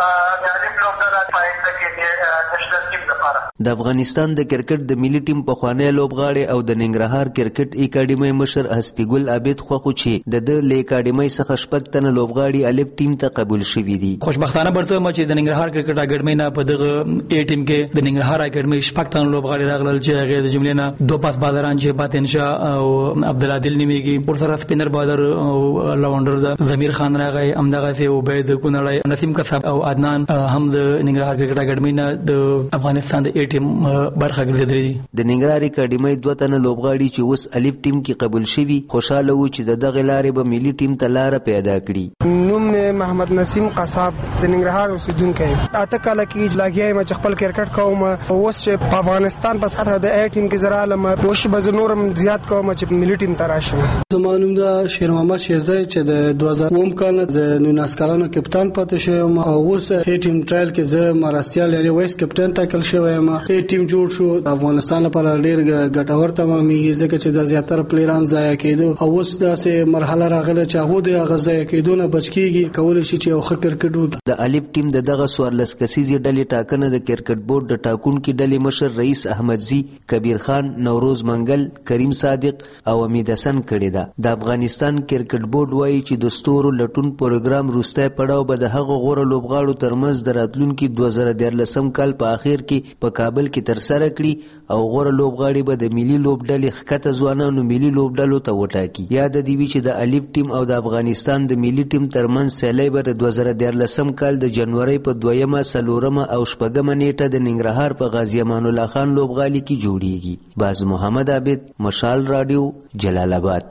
د الف لوبډله په آینده کې د نېشنل ټیم لپاره. د افغانستان د کرکټ د ملي ټیم پخوانی لوبغاړی او د ننګرهار کرکټ اکاډمۍ مشر هستیګل عابد خوښو چې د له اکاډمۍ څخه شپږ تنه لوبغاړي الف ټیم ته قبول شوي دي. خوشبختانه برته ما چې د ننګرهار کرکټ اکاډمۍ نه په دغه ای ټیم کې د ننګرهار اکاډمۍ شپږ تنه لوبغاړي راغلل چې هغه د جملې نه دوه پاس بالران چې باطن شاه او عبدالعادل نیمیږي، ورسره سپینر بالر او لونډر د ضمیر خان راغی، همدغه سي عبید کونړی، نسیم کسب او عدنان هم د ننګرهار کرکټ اکاډمۍ نه د افغانستان د ای ټیم برخه ګرځېدلي دي. د ننګرهار اکاډمۍ دوه تنه لوبغاړي چې اوس الف ټیم کې قبول شوي خوشاله وو چې د دغه لارې به ملي ټیم ته لاره پیدا کړي. نوم نه محمد نسیم قصاب د ننګرهار اوسیدونکی. اته کاله کې لګیا یم چې خپل کرکټ کوم، اوس چې په افغانستان په سطح د ای ټیم کې زرا لم اوس به نورم زیات کوم چې ملي ټیم ته راشم. زما نوم د شیر محمد شیرزی چې د 2009 کال د 19 کلونو کپټان پاتې شوم او اوس ای ټیم ټرایل کې زه مراستیال یعنی وایس کپټن ټاکل شوم. ای ټیم جوړ شو. افغانستان لپاره ډیر ګټور تمامېږي ځکه چې د زیاتره پلیران ضایع کېدو او اوس داسې مرحله راغله چې هغه د هغه ضایع کېدو نه بچ کېږي، کولی شي چې یو ښه کرکټ وکړي. د الف ټیم د دغه 14 کسیزې ډلې ټاکنه د کرکټ بورډ د ټاکونکي ډلې مشر رئیس احمدزي، کبیر خان، نوروز منګل، کریم صادق او امید حسن کړې ده. د افغانستان کرکټ بورډ وایي چې د ستورو لټون پروګرام وروستی پړاو به د هغه غوره لوبغاړو ترمنځ د راتلونکي 2014 کال په اخر کې په کابل کې ترسره کړي او غوره لوبغاړي به د ملي لوبډلې ښکته ځوانانو ملي لوبډلو ته وټاکي. یاد دې وي چې د الف ټیم او د افغانستان د ملي ټیم ترمنځ سیالي به د 2014 کال د جنوري په 2مه، 4مه او 6مه نیټه د ننګرهار په غازی امان الله خان لوبغالي کې جوړیږي. باز محمد عابد، مشال رادیو، جلال آباد.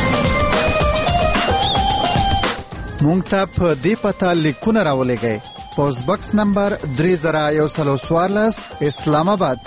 مونږ ته په دې پته لیکونه راولېږئ. پوسټ باکس نمبر 3014 اسلام آباد.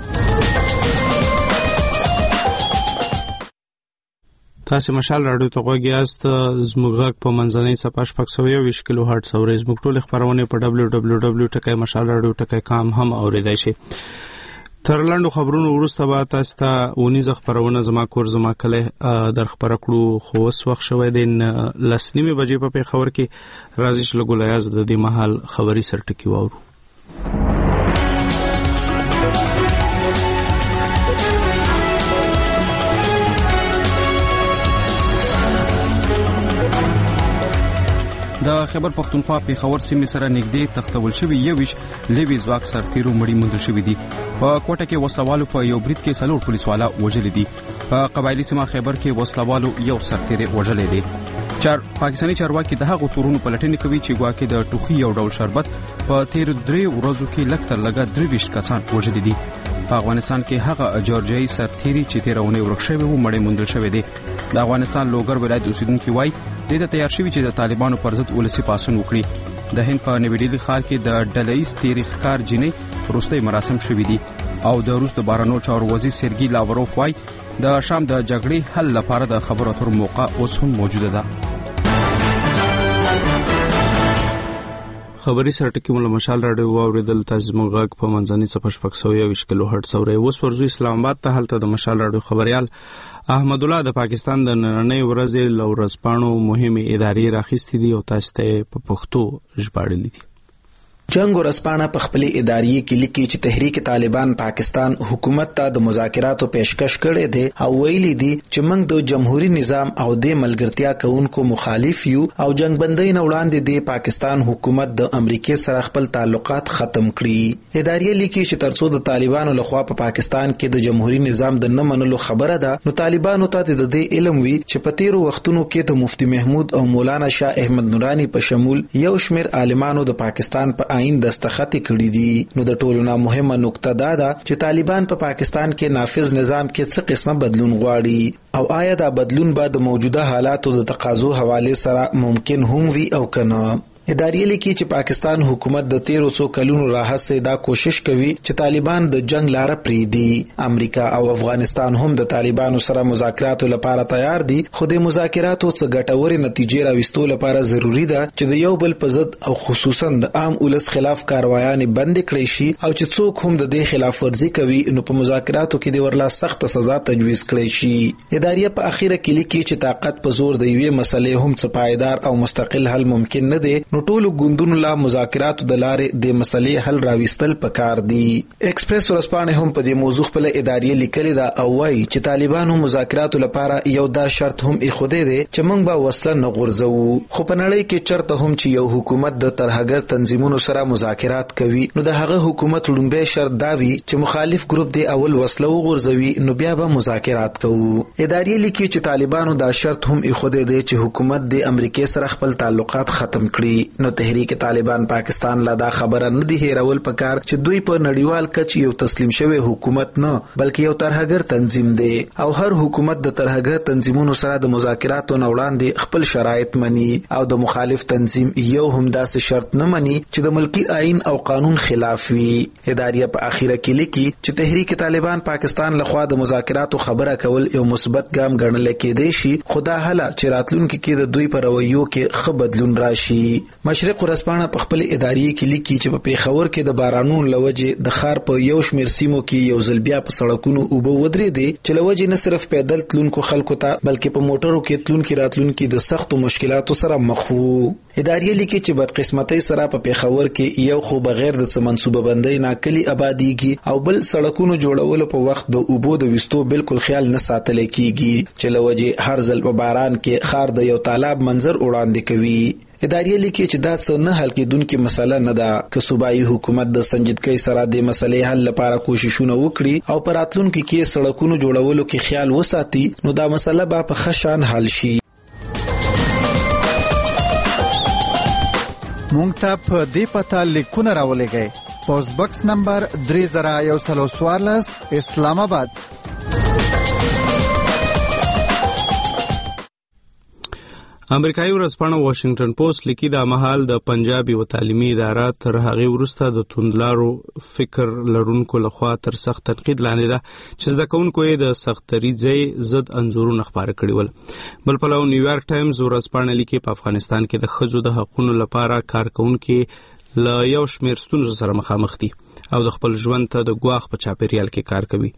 تاسو مشال رادیو ته غوږی یاست. زموږ غږ په منځنۍ صفحه 620 کیلو هرتز اورئ. زموږ ټول خبرونه په www.mashalradio.com هم اوریدای شئ. تر لاندو خبرونو وروسته به تاسو ته ونیزه خبرونه زما کور زما کله در خبره کړو. خو اوس وخت شوی دی 10:30 بجې په پیښور کې. راځي چې لږ لایاز د دې مهال خبري سرټکی واورو. د خیبر پختونخوا پیښور سیمې سره نږدې تختول شوی یوش لیوی ځواک سرتیرو مړی موندل شوی دی. په کوټه کې وسلوالو په یو برید کې 4 پولیس والا وژل دي. په قبایلی سیمه خیبر کې وسلوالو یو سرتیر وژل دي. پاکستاني چارواکي د هغو تورونو پلټنې کوي چې ګواکې د ټوخي یو ډول شربت په تیر 3 ورځو کې لکتر لګا 23 کسان وژل دي. په افغانستان کې هغه جورجیايي سرتیری چې تیرونه ورک شوی و مړی موندل شوی دی. د افغانستان لوګر ولایت اوسیدونکو وایي د تیار شوی چې د طالبانو پر ضد ولسی پاسون وکړي. د هند په نوی ډیلی ښار کې د ډله‌ایز تاریخ کار جنې وروستي مراسم شوې دي او د روس د بارانو چارو وزیر سرګي لاوروف وایي د شام د جګړې حل لپاره د خبرو اترو موقع اوس هم موجوده ده. خبري سرټکی مول مشال راډیو اوریدل. تاسو موږ غږ په منځنۍ صفحه 620 کیلو هرتز اورئ. اوس ورزو اسلام آباد ته هلته د مشال راډیو خبريال احمد الله د پاکستان د نننۍ ورځې لورسپانو مهمه ادارې راخستې دي او تاسو ته په پښتو ژباړلې دي. جنگ ورسپانه په خپل ادارې کې لیکي چې تحریک طالبان پاکستان حکومت ته د مذاکراتو پیشکش کړي دي او ویلي دي چې موږ د جمهوریت نظام او د ملګرتیا کوونکو مخالف یو او جنگ بندۍ نه وړاندې د پاکستان حکومت د امریکای سره خپل تعلقات ختم کړي. ادارې لیکي چې ترڅو د طالبانو لخوا په پاکستان کې د جمهوریت نظام د نه منلو خبره ده نو طالبانو ته د دې علم وي چې په تیرو وختونو کې د مفتی محمود او مولانا شاه احمد نورانی په شمول یو شمېر عالمانو د پاکستان په آئین دستخط کړي دي. نو د ټولو نه مهمه نقطه دا ده چې طالبان په پاکستان کې نافذ نظام کې څه قسمه بدلون غواړي او آیا دا بدلون به د موجوده حالاتو د تقاضو حواله سره ممکن هم وي او کنه. ادارې لیکي چې پاکستان حکومت د 1300 کلونو راهیسې دا کوشش کوي چې طالبان د جنگ لار پریږدي. امریکا او افغانستان هم د طالبانو سره مذاکراتو لپاره تیار دي خو د مذاکراتو څخه ګټورې نتیجې راوستلو لپاره ضروری ده چې د یو بل په ضد او خصوصا د عام ولس خلاف کاروایان بند کړي شي او چې څوک هم د دې خلاف ورزي کوي نو په مذاکراتو کې د ورلا سخت سزا تجویز کړي شي. ادارې په اخیره کې لیکي چې طاقت په زور د یوې مسلې هم څه پایدار او مستقل حل ممکن نه دی. نو ټولو ګوندونو لا مذاکراتو د لارې د مسلې حل راوستل پکار دي. ایکسپریس ورسپانه هم په دې موضوع خپل ادارې لیکلي دا او وايي چې طالبانو مذاکراتو لپاره یو دا شرط هم ایښودی دی چې موږ به وسله نه غورځوو خو په نړۍ کې چرته هم چې یو حکومت د ترهګر تنظیمونو سره مذاکرات کوي نو د هغه حکومت لومبه شرط دا وي چې مخالف ګروپ دی اول وسله وغورځوي نو بیا به مذاکرات کوو. ادارې لیکي چې طالبانو دا شرط هم ایښودی دی چې حکومت د امریکای سره خپل تعلقات ختم کړي. نو تحریک طالبان پاکستان لا دا خبره نه دی هیرول پکار چې دوی په نړیوال کچ یو تسلیم شوی حکومت نه بلکې یو ترهګر تنظیم دی او هر حکومت د ترهګر تنظیمونو سره د مذاکراتو نه وړاندې خپل شرایط مني او د مخالف تنظیم یو هم داسې شرط نه مني چې د ملکی آئین او قانون خلاف وي. ادارې په اخیره کې لیکي چې تحریک طالبان پاکستان لخوا د مذاکراتو خبره کول یو مثبت ګام ګڼل کېدی شي خدا هله چې راتلونکي کې د دوی پر رویو کې ښه بدلون راشي. مشرق ورسپانه په خپل ادارې کې لیکي چې په پیښور کې د بارانونو لوجې د ښار په یو شمېر سیمو کې یو ځل بیا په سړکونو اوبه ودرېدې چې لوجې نه صرف پیدل تلونکو خلکو ته بلکې په موټرو کې تلونکي راتلونکي د سختو مشکلاتو سره مخ وو. ادارې لیکي چې بدقسمتۍ سره په پیښور کې یو خو بغیر د څه منصوبه بندۍ ناکلي آبادیږي او بل سړکونو جوړولو په وخت د اوبو د وستو بالکل خیال نه ساتل کیږي چې لوجې هر ځل په باران کې ښار د یو تالاب منظر وړاندې کوي. ادارې لیکي چې دا څه نه حل کېدونکې مسله نه ده که صوبایي حکومت د سنجیدګۍ سره د مسلې حل لپاره کوششونه وکړي او په راتلونکي کې سړکونو جوړولو کې خیال وساتي نو دا مسله به په ښه شان حل شي. مونږ ته په دې پته لیکونه راولېږئ. پوسټ باکس نمبر 3014 اسلام آباد. امریکایي ورځپاڼه واشنگټن پوسټ لیکي دا مهال د پنجاب یو تعلیمي اداره تر هغه وروسته د توندلارو فکر لرونکو لخوا تر سخت تنقید لاندې ده چې زده کوونکو یې د سختري ځای ضد انځورونه خپاره کړي ول. بل پلو نیویارک ټایمز ورځپاڼه لیکي په افغانستان کې د ښځو د حقوقو لپاره کارکونکو له یو شمېر ستونزو سره مخامخ دي او د خپل ژوند ته د ګواښ په چاپیریال کې کار کوي.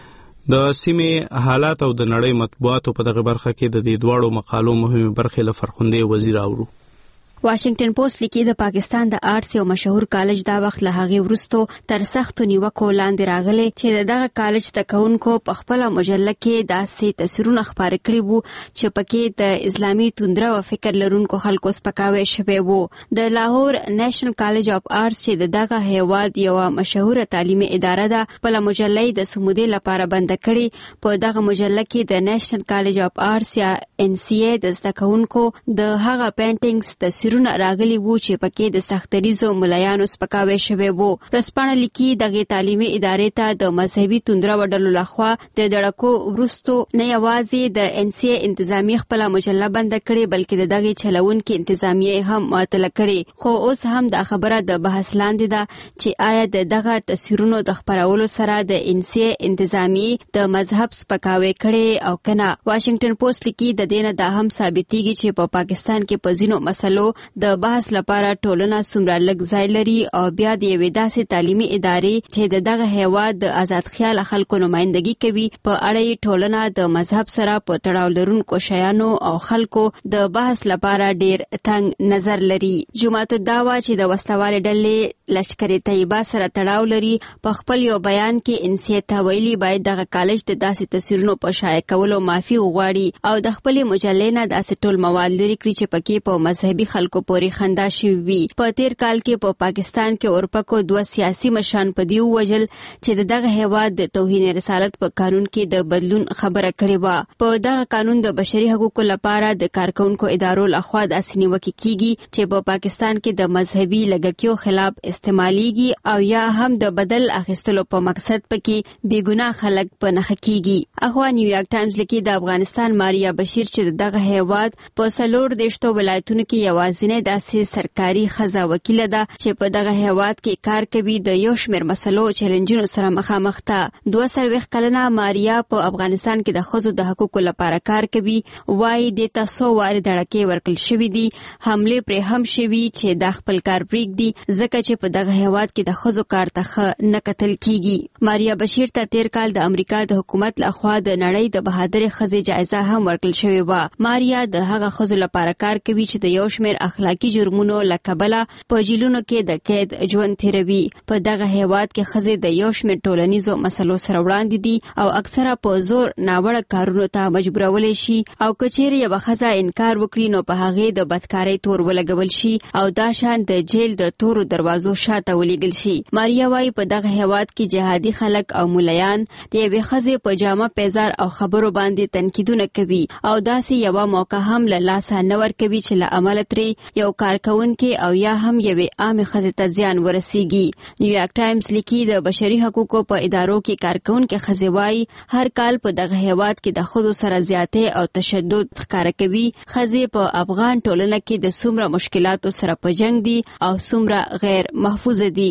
د سیمې حالات او د نړۍ مطبوعاتو په دغه برخه کې د دې دواړو مقالو مهمه برخه له فرخنده وزیر اورو. واشنگټن پوسټ لیکي د پاکستان د آرټس یو مشهور کالج دا وخت له هغه وروسته تر سختو نیوکو لاندې راغلی چې دغه کالج تکونکو په خپل مجله کې داسې تصویرونه خپاره کړي وو چې پکې د اسلامي توندره او فکر لرونکو خلکو سپکاوی شوی وو. د لاهور نېشنل کالج اف آرټس چې دغه هیواد یو مشهور تعلیمي اداره ده خپل مجله د سمودې لپاره بند کړي. په دغه مجله کې د نېشنل کالج اف آرټس یا NCA د تکونکو د هغه پینټینګز تصویر راغلی وو چې پکې د سختریزو ملایانو سپکاوی شوی وو. رسپانه لیکي دغه تعلیمي ادارې ته د مذهبي توندره وډلو لخوا د دړکو ورستو نه یوازې د NCA انتظامی خپل مجله بند کړي بلکې دغه چلونکو انتظامیه هم معطل کړي. خو اوس هم دا خبره د بحث لاندې ده چې آیا دغه تصویرونو د خبرولو سره د NCA انتظامی د مذهب سپکاوی کړي او کنه. واشنگټن پوسټ لیکي د دینه دا هم ثابتېږي چې په پاکستان کې په ځینو مسلو د بحث لپاره ټولنه څومره لږ ځای لري او بیا د یوې داسې تعلیمي ادارې چې دغه هیواد د آزاد خیال خلکو نمائندګي کوي په اړه ټولنه د مذهب سره په تړاو لرونکو شیانو او خلکو د بحث لپاره ډیر تنگ نظر لري. جماعت الدعوه چې د وسلوال ډلې لشکر طیبه سره تړاو لري په خپل یو بیان کې NCA ته ویلي باید دغه کالج د داسې تصویرونو په شایع کولو معافي وغواړي او د خپل مجلې نه داسې ټول مواد لري چې پکې په مذهبي خلکو پورې خندا شوی وي. په تیر کال کې په پاکستان کې اورپکو 2 سیاسي مشران په دی وجل چې دغه هیواد د توهین رسالت په قانون کې د بدلون خبره کړې و. په دغه قانون د بشري حقوقو لپاره د کارکونکو ادارو لخوا د اسنیوکي کیږي چې په پاکستان کې د مذهبي لګکیو خلاف استعماليږي او یا هم د بدل اخیستلو په مقصد پکې بیګناه خلک په نخ کیږي. اخوا نیویارک ټایمز لیکي د افغانستان ماریا بشیر چې دغه هیواد په 14 ولایتونو کې یوازې نه داسې سرکاري خزا وکیل ده چې په دغه هیواد کې کار کوي د یو شمېر مسلو چیلنجونو سره مخامخ ده. 22 کلنه ماریا په افغانستان کې د ښځو د حقوقو لپاره کار کوي. وايي د تاسو واره دړکې ورکل شوې دي حمله پر هم شوي چې د خپل کار پریږدي ځکه چې په دغه هیواد کې د ښځو کار ته نه کتل کیږي. ماریا بشیر ته تیر کال د امریکا د حکومت لخوا د نړۍ د بهادر ښځې جایزه هم ورکل شوې و. ماریا د هغه ښځو لپاره کار کوي چې د یو شمېر اخلاقی جرمونو لکبله په جیلونو کې د قید ژوند تیروي. په دغه هیواد کې ښځې د یو شمېر ټولنیزو مسلو سره وړاندې دي او اکثره په زور ناوړه کارونو ته مجبورول شي او کچېرې یوه ښځه انکار وکړي نو په هغې د بدکارۍ تور ولګول شي او دا شان د جیل د تورو دروازو شاته ولېږل شي. ماریا وايي په دغه هیواد کې جهادي خلک او ملایان د یوې ښځې په جامه پیزار او خبرو باندې تنقیدونه کوي او داسې یوه موقع هم له لاسه نه ورکوي چې له عمله ترې یو کارکونکي او یا هم یوې عامې ښځې ته زیان ورسیږي. نیویارک ټایمز لیکي د بشري حقوقو په ادارو کې کارکونکي ښځې وايي هر کال په دغه هیواد کې د ښځو سره زیاتې او تشدد ښکاره کوي. ښځې په افغان ټولنه کې د څومره مشکلاتو سره په جنگ دي او څومره غیر محفوظ دي.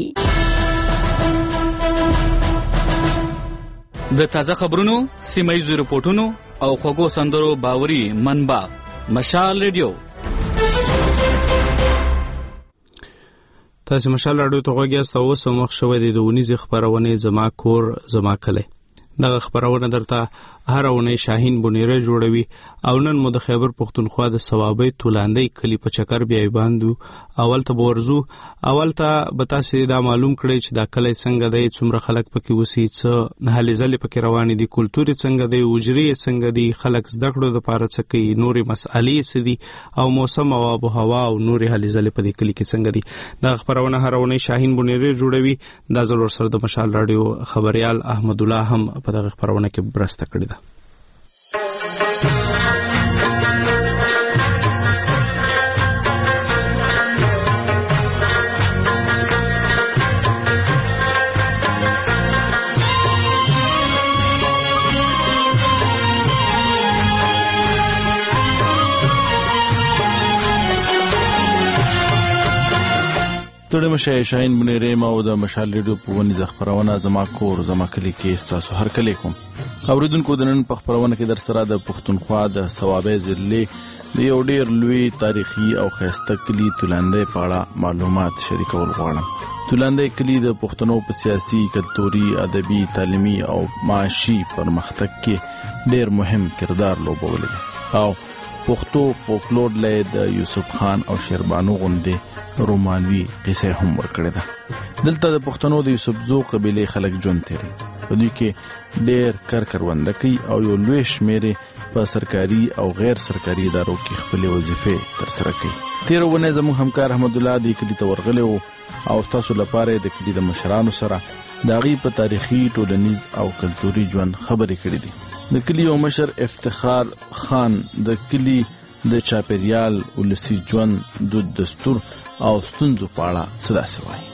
د تازه خبرونو سیمایي رپورټونو او خوږو سندرو باوري منبع مشال ریډیو. تاسو مشال راډیو ته غوږی تاسو اوس مخ شوې د ونیز خبرونه زما کور زما کله. دغه خبرونه درته هر اونۍ شاهین بونیره جوړوي او نن مو د خیبر پختونخوا د ثوابي تولاندې کلی په چکر بیا باندو اول ته ورزو اول ته به تاسو دا معلوم کړئ چې دا کلی څنګه دی څومره خلک پکې وسی څه هلې ځلې پکې روان دي کلتوري څنګه دی وجري څنګه دی خلک زده کړو د پاره څه کوي نورې مسالې څه دي او موسم او آب و هوا او نورې هلې ځلې په دې کلی کې څنګه دي. دا خبرونه هر اونۍ شاهین بونیره جوړوي. دا ضرور سره د مشال رادیو خبريال احمد الله هم په دغه خبرونه کې برسته کړی ده. ستړي مشه شاهین منیره ما او د مشال ریډیو په ونې خبرونه زما کور زما کلی کې تاسو هر کلی کوم اوریدونکو د نن په خبرونه کې در سره د پښتونخوا د ثوابه ضلع د یو ډیر لوی تاریخي او خاصه کلی تولاندې په اړه معلومات شریکول غواړم. تولاندې کلی د پښتنو په سیاسي، کلتوري، ادبي، تعلیمي او معاشي پرمختګ کې ډیر مهم کردار لوبولی او پښتو فولکلور له د یوسف خان او شیربانو غوندې رومانوي قصه هم ورکړه ده. دلته د پښتنو د یوسفزو قبيله خلک ژوند تیري په دوی کې ډېر کارکرونده کوي او یو لوی شمیرې په سرکاري او غیر سرکاري ادارو کې خپل وظیفې تر سره کوي. تیرونه زموږ همکار احمد الله د کلی ته ورغلی او تاسو لپاره د کلی د مشرانو سره د غي په تاریخي، ټولنیز او کلتوري ژوند خبرې کړې دي. د کلی او مشر افتخار خان د کلی د چاپیریال، ولسی ژوند، د دستور او ستونزو په اړه څه داسې وایي.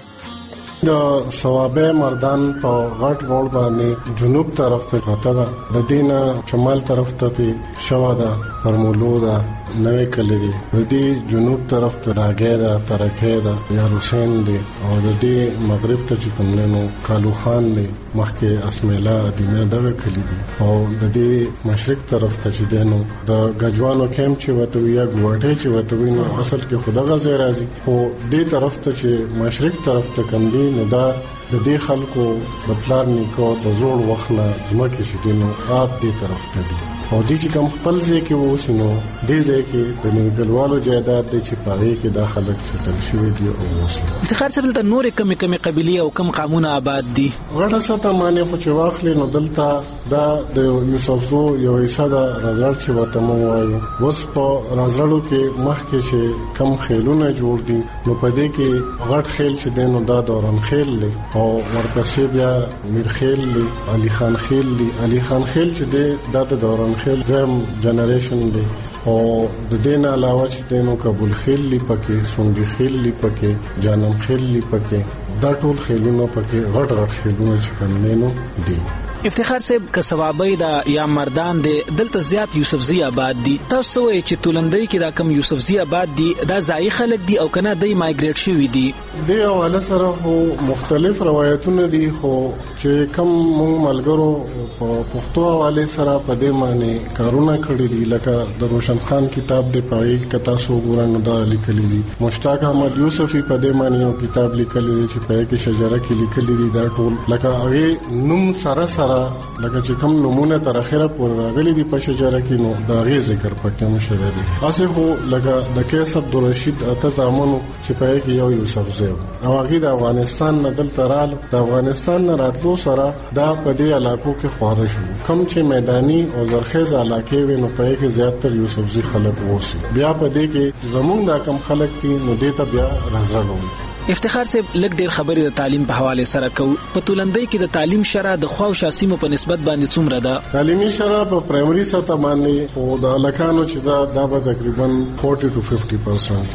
د ثوابه مردان په غټ روډ باندې جنوب طرف ته راته ده، د دینه شمال طرف ته شوا ده، پرمولو ده، نوې کلی دي. د دې جنوب طرف ته راګې ده، ترکې ده، یا حسین دي، او د دې مغرب ته چې کوم نو کالو خان دي، مخکې اسمیلا دینه دغه کلی دي. او د دې مشرق طرف ته چې دینو د غجوانو کیمپ چې وته یا ګوټه چې وته وینو اصل کې خدغه ځای راځي. خو دې طرف ته چې مشرق طرف ته کم دي نو دا د دې خلکو د پلان نیکو د زوړ وخت نه زمکه چې دینو آب دې طرف ته دي. او دې چې کوم خپل ځای کې ووسینو دې ځای کې د نیولوالو جایداد دي چې پاره کې د خلک سټل شوی دي او وسی. افتخار صاحب دلته نور کمی قبيله او کم قومونه آباد دي. غټه ستا معنی خو چې واخلې نو دلته دا د یوسفزو یو حصہ د رازړ چې وته مو وایو. وس په رازړو کې مخکې چې کم خیلونه جوړ دي نو په دې کې غټ خیل چې دینو دا دوران خیل لی او ورپسې بیا میر خیل لی، علي خان خیل لی. علي خان خیل چې دا د دوران خیل درم جنریشن دی. او د دین علاوه چې دینو کابل خیل لی پکې، سونډي خیل لی پکې، جانم خیل لی پکې، دا ټول خیلونه پکې غټ خیلونه چې کمنو دي. افتخار صاحب که ثوابه دا یا مردان دي دلته زیات یوسفزی آباد دي. تاسو وایي چې تولندۍ کې دا کم یوسفزی آباد دي دا ځای خلک دي او کنه دای مایګریټ شوی دي؟ د حواله سره خو مختلف روایتونه دي، خو چې کم مونږ ملګرو په پښتو حواله سره په دې معنی کارونه کړی دي. لکه د روشن خان کتاب دی پای کې تاسو ګورئ دا لیکلي دي. مشتاق احمد یوسفی په دې معنی یو کتاب لیکلی دی چې پای کې شجره کې لیکلي دي. دا ټول لکه هغه نوم سره لکه چې کوم نمونه تر اخره پورې راغلي دي په شجره کې نو دا غي ذکر پکې مشره دي. اسه خو لکه د کیس عبدالرشید اته زامنو چې پای کې یو یوسف زیو او هغه د افغانستان نه دلته رال د افغانستان نه راتلو سره دا په دې علاقو کې خواره شو. کم چې میدانی او زرخیز علاقې وي نو پای کې زیاتره یوسف زی خلک ووسی. بیا په دې کې زمونږ دا کم خلک دي نو دې ته بیا راځړل. افتخار صاحب لګ ډیر خبرې د تعلیم په حواله سره کو. په تولندۍ کې د تعلیم شرح د خو او شاسیمو په نسبت باندې څومره ده؟ تعلیمي شرح په پرایمري سطح باندې او د الکانو چې دا به تقریبا 40 to 50%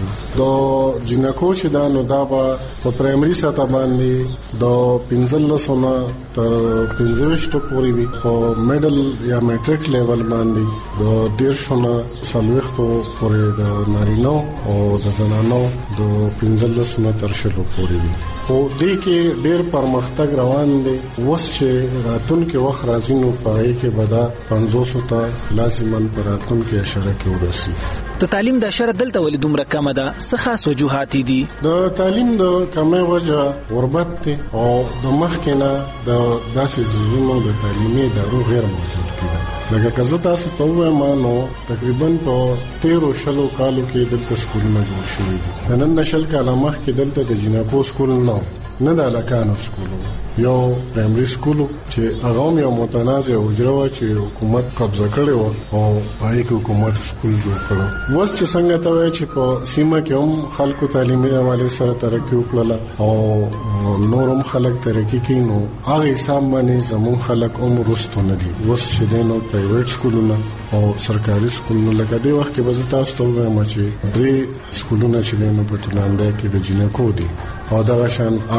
د جنکو چې دا نو دا په پرایمري سطح باندې د 15 نه تر 25 پورې وي. او میډل یا میټریک لیول باندې د 13 نه 40 پورې د نارینو او د زنانو د 15 نه تر شلو پورې وي. خو دې کې ډېر پرمختګ روان دی. وس چې راتلونکي وخت راځي نو پای کې به دا 500 ته لازماً پر راتلونکي اشاره کې ورسي. د تعلیم د اشاره دلته ولې دومره کمه ده؟ څه خاص وجوهات دي؟ د تعلیم د کمې وجه غربت دی او د مخکې نه د داسې ځایونو د تعلیمي ادارو غیر موجود کېده. لکه که زه تاسو ته ووایم نو تقریبا په 13 کالو کې دلته سکولونه جوړ شوي دي. د نن شل کاله مخکې دلته د جنکو سکول نه د الکانو سکولو یو پرایمري سکولو چې هغه یو متنازع حجره و چې حکومت قبضه کړی و او پای کې حکومت سکول جوړ کړو. وس چې څنګه ته وایي چې په سیمه کې هم خلکو تعلیمي حواله سره ترقی وکړه او نورم خلک ترقی کوي نو هغه حساب باندې زمون خلک هم رستو نه دي. وس چې دینو پرایویټ سکولونه او سرکاري سکولونه لکه دی وخت کې به تاسو ته وایم چې 3 سکولونه چې دینو په ټولنده کې د جنکو دي او دا شان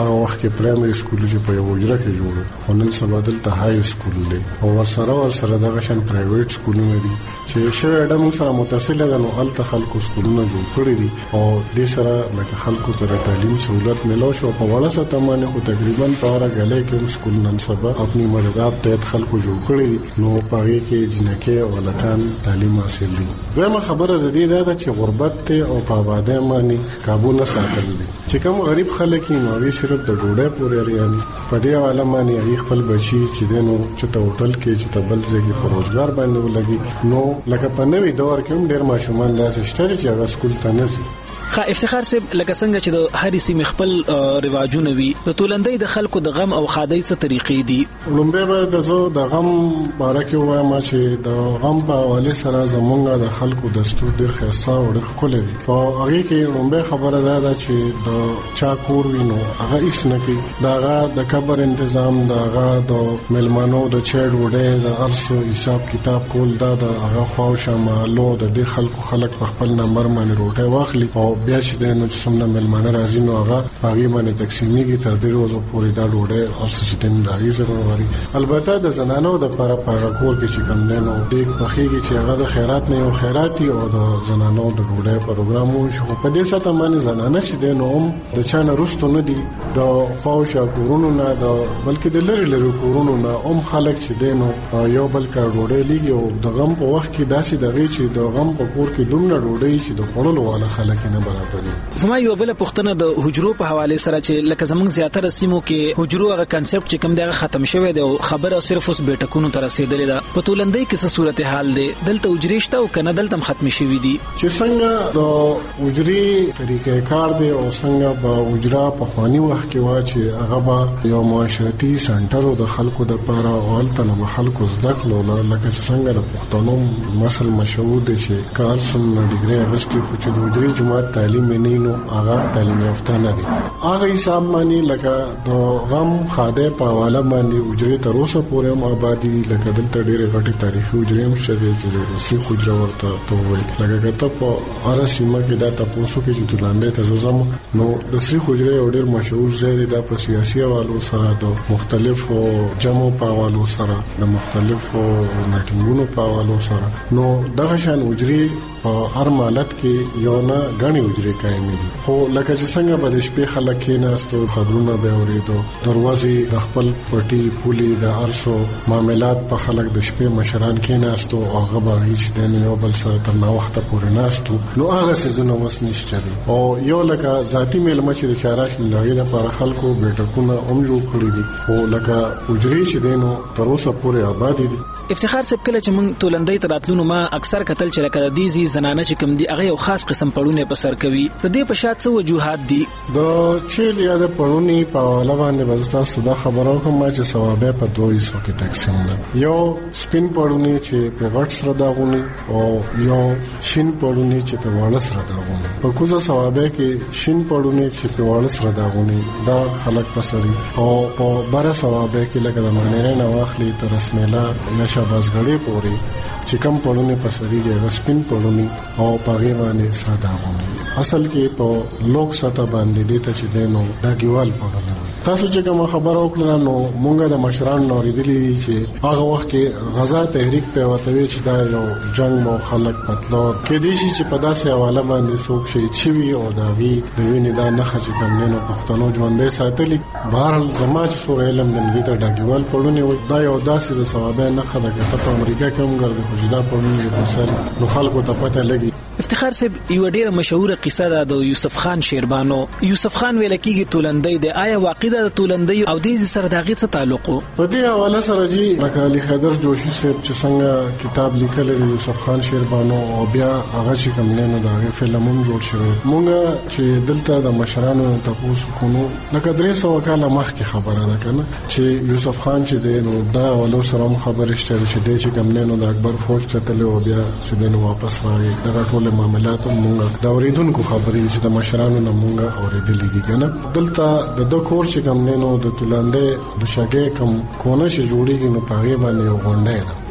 هغه وخت کې پرایمري سکول چې په یو وجره کې جوړو او نن سبا دلته های سکول دی او ورسره دغه شان پرایویټ سکولونه دي چې شوی اډم سره متصل ده. نو الته خلکو سکولونه جوړ کړی دي او دې سره لکه خلکو ته تعلیم سہولت ملو شو په وړه سره باندې خو تقریبا پاره غلې کې سکول نن سبا خپل مددات ته خلکو جوړ کړی دي. نو پاره کې جنکه او لکان تعلیم حاصل دي. دغه خبره د دې ده چې غربت ته او په آباده باندې قابو نه ساتل دي. چې کوم غریب خلک یې نو صرف د ډوډۍ پورې اړیاني په دې حواله باندې خپل بچي چې دینو چې ته هوټل کې چې ته بل ځای کې په روزګار باندې ولګي. نو لکه په نوې دور کې هم ډېر ماشومان لاس شته چې هغه سکول ته نه ځي. افتخار صاحب لکه څنګه چې د هرې سیمې خپل رواجونه وي د تولندۍ د خلکو د غم او خادۍ څه طریقې دي؟ لومبه به د غم باره کې وایم چې د غم په حواله سره زمونږ د خلکو دستور ډېر ښایسته او ډېر ښکلی دي. په هغې کې لومبه خبره دا ده چې د چا کور وي نو هغه هېڅ نه کوي. د هغه د قبر انتظام، د هغه د میلمنو د چای ډوډۍ د هر څه حساب کتاب کول دا د هغه خواوشا محلو د دې خلک په خپل نمبر باندې روټۍ واخلي او بیا چې د نو څومره ملمانه راځي نو هغه هغه باندې تقسیمېږي تر دې ورځې پورې دا ډوډۍ او څه چې د هغه ضرورت لري. البته د زنانو د لپاره په کور کې چې کوم نه نو د پخېږي چې هغه د خیرات نه یو خیراتي او د زنانو د ډوډۍ پروګرامو شو. په دې سره باندې زنانه چې د نو د چانه رستو نه دي د فوشا کورونو نه بلکې د لری کورونو نه خلک چې د نو یو بل کار ډوډۍ لګي او د غم په وخت کې داسې دغه چې د غم په کور کې دومره ډوډۍ چې د خړلو والا خلک نه برابر. زما یو بل پوښتنه د حجرو په حواله سره چې لکه زمونږ زیاتره سیمو کې حجرو هغه کنسپټ چې کوم دغه ختم شوی دی او خبره صرف اوس بیٹکونو تر رسیدلې ده. په تولندۍ کې څه صورتحال دی؟ دلته حجرې شته او کنه دلته ختم شوی دي؟ چې څنګه د حجرې طریقې کار دی او څنګه به حجرا په خواني وخت کې وا چې هغه یو معاشرتي سنټر د خلکو د لپاره او هلته نو خلکو زده کړو لکه څنګه د پښتنو مسل مشهور دي چې کار سم ډیګري اغستې خو چې د حجرې جماعت تعلیم نه نو هغه تعلیم یافته نه دي. هغه حساب باندې لکه د غم خاده په حواله باندې حجرې تر اوسه پورې هم آبادي لکه دلته ډېرې غټې تاریخي حجرې هم شته چې د روسي حجره ورته ته وایي. لکه کته په هر سیمه کې دا تاسو کې چې تولندې ته زم نو د روسي حجره یو ډېر مشهور ځای دی. دا په سیاسي حوالو سره د مختلفو جمعو په حوالو سره د مختلفو میټینګونو په حوالو سره نو دغه شان حجرې په هر مالت کې یو نه غني حجرې قائمې دي. خو لکه چې څنګه به د شپې خلک کېناستو خبرونه به اورېدو دروازې د خپل پټي پولي د ارسو معاملات په خلک د شپې مشران کېناستو او هغه به هیڅ د یو بل سره تر نو وخت پورې ناستو نو هغه سيزونه وس نشته دي. او یو لکه ذاتی میلمه چې د چاراش لږه د پر خلکو بیٹکونه هم جوړ کړی دي او لکه حجرې چې دینو تر اوسه پورې آباد دي. افتخار صاحب کله چې موږ تولندۍ ته راتلو نو ما اکثر کتل چې لکه د دې زنانه چې کوم دي هغه یو خاص قسم پړونه په سر کوي. د دې په شات څه وجوهات دي؟ د چیل یا د پړونی په حواله باندې وځتا صدا خبرو کوم چې ثوابه په دوه حصو کې تقسیم ده. یو سپین پړونی چې په غټ سره داغونی او یو شین پړونی چې په وړ سره داغونی. په کوزه ثوابه کې شین پړونی چې په وړ سره داغونی دا خلک پسري او په بره ثوابه کې لکه د مانیره نواخلی تر اسمیلا یا شاباسګړې پوري چې کم پړونی پسريږي هغه سپین پړونی او پاغي باندې ساده غونی. اصل کې په لوک سطح باندې دې ته چې دینو دا ګیوال پړونی. تاسو چې کوم خبر وکړه نو مونږه د مشران نوریدلی چې هغه وخت کې غزا تحریک په وتوي چې دا یو جنگ مو خلک پتلو کې دي چې په داسې حواله باندې څوک شي چې او دا وی د وینې دا نه خچ کوم نه پښتنو ژوندې ساتلی بهر زماج سور علم دې ته دا ګیوال پړونی وي. دا یو داسې د ثوابه نه خدای ته په امریکا کې هم ګرځي خو دا پړونی په سر نو خلکو ته پته لګي. افتخار صاحب یو ډیره مشهوره قصه ده د یوسف خان شیربانو. یوسف خان ویل کېږي تولندۍ د آیا واقع ده تولندۍ او د سره دغه څه تعلق په دې حواله سره جی لکه علي خضر جوشي صاحب چې څنګه کتاب لیکل دی یوسف خان شیربانو او بیا هغه چې کوم نه دا فلم هم جوړ شوی. مونږ چې دلته د مشرانو تاسو کوو لکه 300 کاله مخکې خبره ده کنه چې یوسف خان چې دی نو دا ولو سره خبرې شته چې د چې کوم نه د اکبر فوج ته تلو بیا چې دنه واپس راغی. دا ټول معاملات مونږ دا اوریدونکو خبرې چې د مشرانو نه مونږ اوریدلې دي کنه. دلته د کور چې کوم نه نو د تولندې د شګې کوم کونه چې جوړیږي نو پاره باندې یو غونډه ده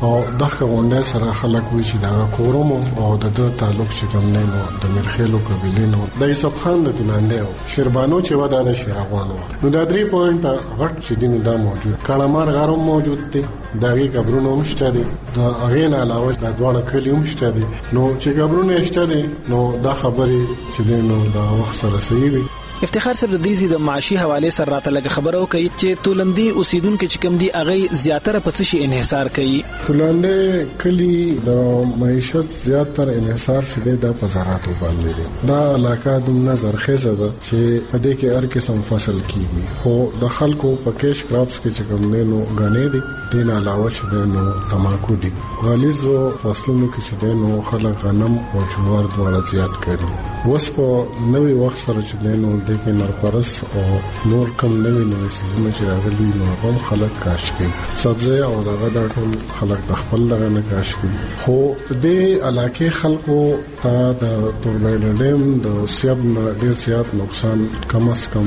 او دغه غونډه سره خلک وی چې دا کوروم او د تعلق چې کوم نه نو د مرخیلو قبیله نو د یوسف خان د تلاندې او شیربانو چې ودا د شیراغوانو نو دا 3 پوینټ غټ چې دین دا موجود کړمار غارم موجود دي دغه قبرونو مشته دي د هغه نه علاوه د دوه کلیو مشته دي نو چې قبرونه شته دي نو دا خبري چې دینو دا وخت سره صحیح وي. افتخار صاحب د دې د معاشي حواله سره راته لګ خبرو کوي چې تولندي اوسیدونکو چې کم دي اغه زیاتره په څه شي انحصار کوي. تولنده کلی د معیشت زیاتره انحصار شته د بازاراتو باندې دي. دا علاقه د نظر خزه ده چې په دې کې هر قسم فصل کیږي خو د خلکو په کیش کراپس کې چې کوم نه نو غنې دي دین علاوه شته نو تماکو دي غلیظو فصلونو کې شته نو خلک غنم او جوار دواړه زیات کوي. وس په نوې وخت سره چې نو د کې نرپرس او نور کم نوې سيزونه چې راغلي نو هم خلک کاش کوي سبزی او دغه د ټول خلک د خپل دغه نه کاش کوي خو د علاقې خلکو ته د توربیل د سیاب ډیر زیات نقصان کم از کم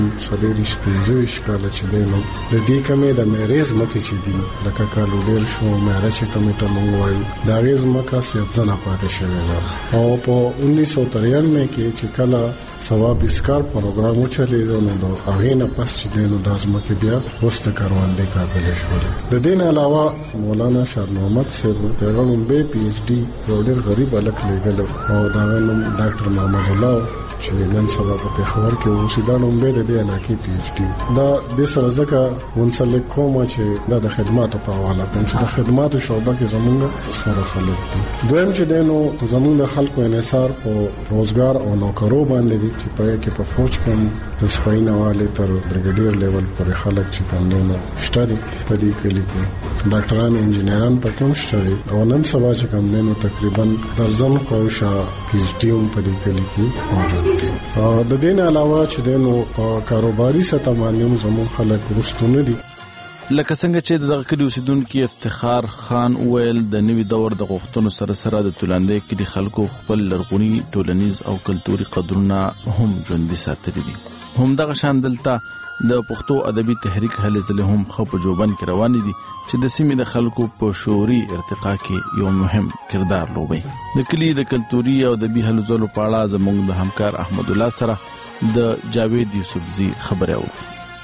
750 کال چې دی نو د دې کمې د مریض مکه چې دی لکه کالو ډیر شو مېره چې کمې ته مونږ وایو دا ریز مکه سیاب ځنه پاتې شوی او په 1993 کې چې کله ثواب اسکار پروګرام چلیدو نو د هغه نه پس چې دینو د ازمکه بیا وسته کاروانده قابل شول. د دین علاوه مولانا شاه محمد صاحب پیغام به پی ایچ ډی یو ډیر غریب الک لګل او دا نوم ډاکټر محمد الله چې نن سبا په خبر کې اوسیدانو به د دې علاقې پی ایچ ډی دا د سره ځکه ونسل کوم چې د خدماتو په حواله کوم چې د خدماتو شعبه کې زمونږ سره خلک دي. دویم چې دینو زمونږ خلکو انحصار په روزګار او نوکرو باندې دي چې په کې په فوج کې د سپاینواله تر برګیډیر لیول پورې خلک چې کومونه شته دي په دې کې لیکو ډاکټران انجینران په کوم شته دي او نن سبا چې کومونه تقریبا درځم کوشا پی ایچ ډی هم په دې کې لیکي موجود د دین علاوه چې دینو په کاروباري سطح باندې زموږ خلک ورستونه دي لکه څنګه چې دغه کلی اوسیدونکو افتخار خان ویل د نوي دور د غوښتنو سره سره د تولندې کې د خلکو خپل لرغونی ټولنیز او کلتوري قدرونه هم ژوندۍ ساتلي دي. هم دغه شان دلته د پښتو ادبي تحریک هلې ځلې هم خپ جوبن کې روان دي چې د سیمې د خلکو په شعوري ارتقا کې یو مهم کردار لوبي. د کلی د کلتوري او ادبي هلو ځلو په اړه زموږ د همکار احمد الله سره د جاوید یوسفزي خبره و.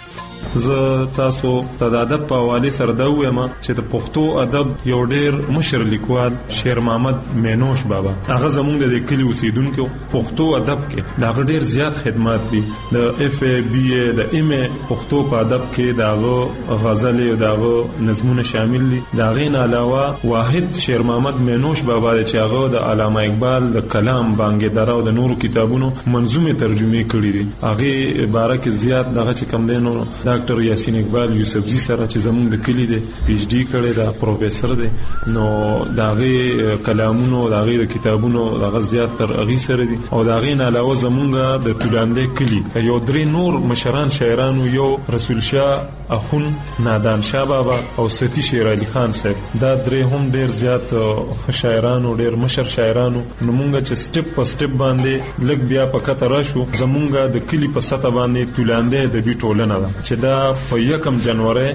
زه تاسو ته د ادب په حواله سره دا وایم چې د پښتو ادب یو ډیر مشر لیکوال شیر محمد مینوش بابا هغه زموږ د کلی اوسیدونکو پښتو ادب کې دا ډیر زیات خدمات دي د اف ای بی ای د ام پښتو په ادب کې دا غزل او دا نظمونه شامل دي. دا غین علاوه واحد شیر محمد مینوش بابا چې هغه د علامه اقبال د کلام بانګ درو د نورو کتابونو منظومه ترجمه کړې دي. هغه بارک زیات دغه چې کم دینو ډاکټر یاسین اقبال یوسفزي سره چې زموږ د کلی د پی ایچ ډی کړي دا پروفیسور دی نو داغه کلامونو داغه د کتابونو دغه زیات تر اغي سره دي او داغه نه علاوه زموږ د تولندې کلی یو درې نور مشران شاعرانو یو رسول شاه اخون نادان شاه بابا او ستی شیر علي خان صاحب دا درې هم ډیر زیات شاعرانو ډیر مشر شاعرانو نو مونږ چې سټپ په سټپ باندې لګ بیا په کتر راشو زموږ د کلی په سطح باندې تولندې د بي ټولنه ده چې دا په 1 جنوري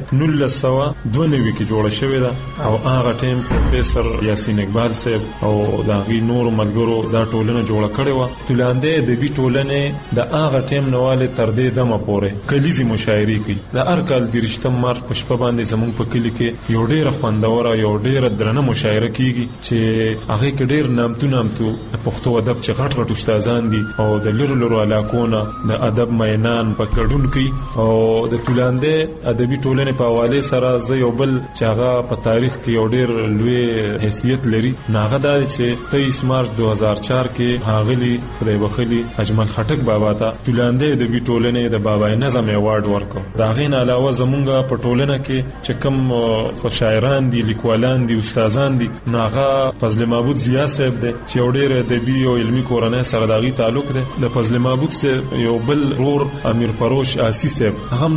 1992 کې جوړه شوې ده او هغه ټیم پروفیسور یاسین اقبال صاحب او دا غي نور ملګرو دا ټولنه جوړه کړې و. تولندې د بي ټولنه د هغه ټیم نواله تر دې دمه پورې کلیزي مشاعري کوي. د ارکال د رښتم مار په شپه باندې زموږ په کلی کې یو ډیر خوندور یو ډیر درنه مشاعره کیږي چې هغه کې ډیر نامتو پښتو ادب چې غټ غټ استادان دي او د لرو علاقونه د ادب مینان په کډون کوي او د تولندې ادبي ټولنې په حواله سره زه یو بل چې هغه په تاریخ کې یو ډیر لوی حیثیت لري ناغه دا چې 23 مارچ 2004 کې هاغلی خدای بخلی اجمل خټک بابا ته تولندې ادبي ټولنې د بابا نظم ایوارډ ورکړ. دا غین علاوه زمونږ په ټولنه کې چې کوم شاعران دي لیکوالان دي استادان دي ناغه فضل محمود ضیا صاحب دی چې یو ډیر ادبي او علمي کورنۍ سره دغه تعلق دی. د فضل محمود صاحب یو بل رور امیر فروش آسی صاحب هغه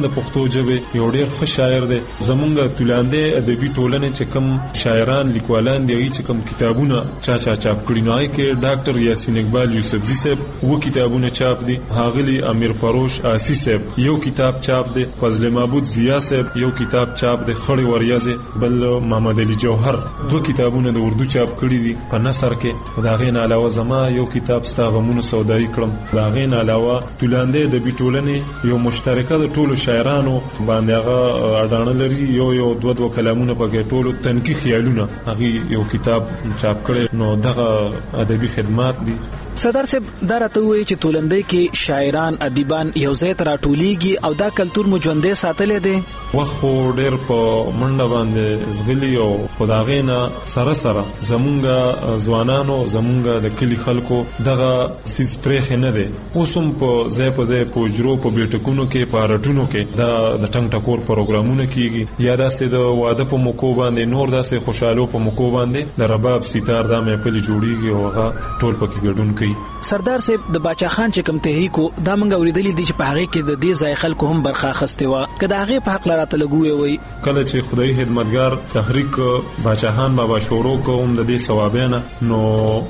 د پښتو ژبې یو ډیر ښه شاعر دی. زمونږ تولاندې ادبي ټولنې چې کوم شاعران لیکوالان دی چې کوم کتابونه چا چاپ کړي نو کې ډاکټر یاسین اقبال یوسفزی صاحب و کتابونه چاپ دي, هاغلی امیر فروش آسی صاحب یو کتاب چاپ دی, فضل معبود ضیا صاحب یو کتاب چاپ دی, خړی وریازه بل محمد علي جوهر دو کتابونه د اردو چاپ کړي دي په نثر کې. دا غین علاوه زما یو کتاب ستا غمونو سودايي کړم. دا غین علاوه تولاندې د بیټولنې یو مشترکه د ټولو شاعرانو باندې هغه اډانه لري, یو دوه کلامونه پکې ټولو تنقیح خیالونه هغه یو کتاب چاپ کړي. نو دغه ادبي خدمات دي. صدر صاحب دا راته وایي چې تولندۍ کې شاعران ادیبان یو ځای ته راټولیږي او دا کلتور مو ژوندی ساتلی دی. وخت ډېر په منډه باندې زغلي او خداغې نه سره زمونږ ځوانانو زمونږ د کلي خلکو دغه سیس پرېښې نه دی. اوس هم په ځای په اجرو په بیټکونو کې په رټونو کې د ټنګ ټکور پروګرامونه کیږي یا داسې د واده په موقع باندې نور داسې خوشحالو په موقع باندې د رباب سیتار دا محفل جوړیږي او هغه ټول پکې ګډون کوي. سردار صاحب د باچا خان چې کوم تحریک دا موږ اوریدلې دي چې په هغه کې د دې ځای خلکو هم برخه اخیستې وه, که د هغې په حق راته لګوي وي. کله چې خدای خدمتګار تحریک باچا خان بابا شروع کوم د دې ثوابینه نو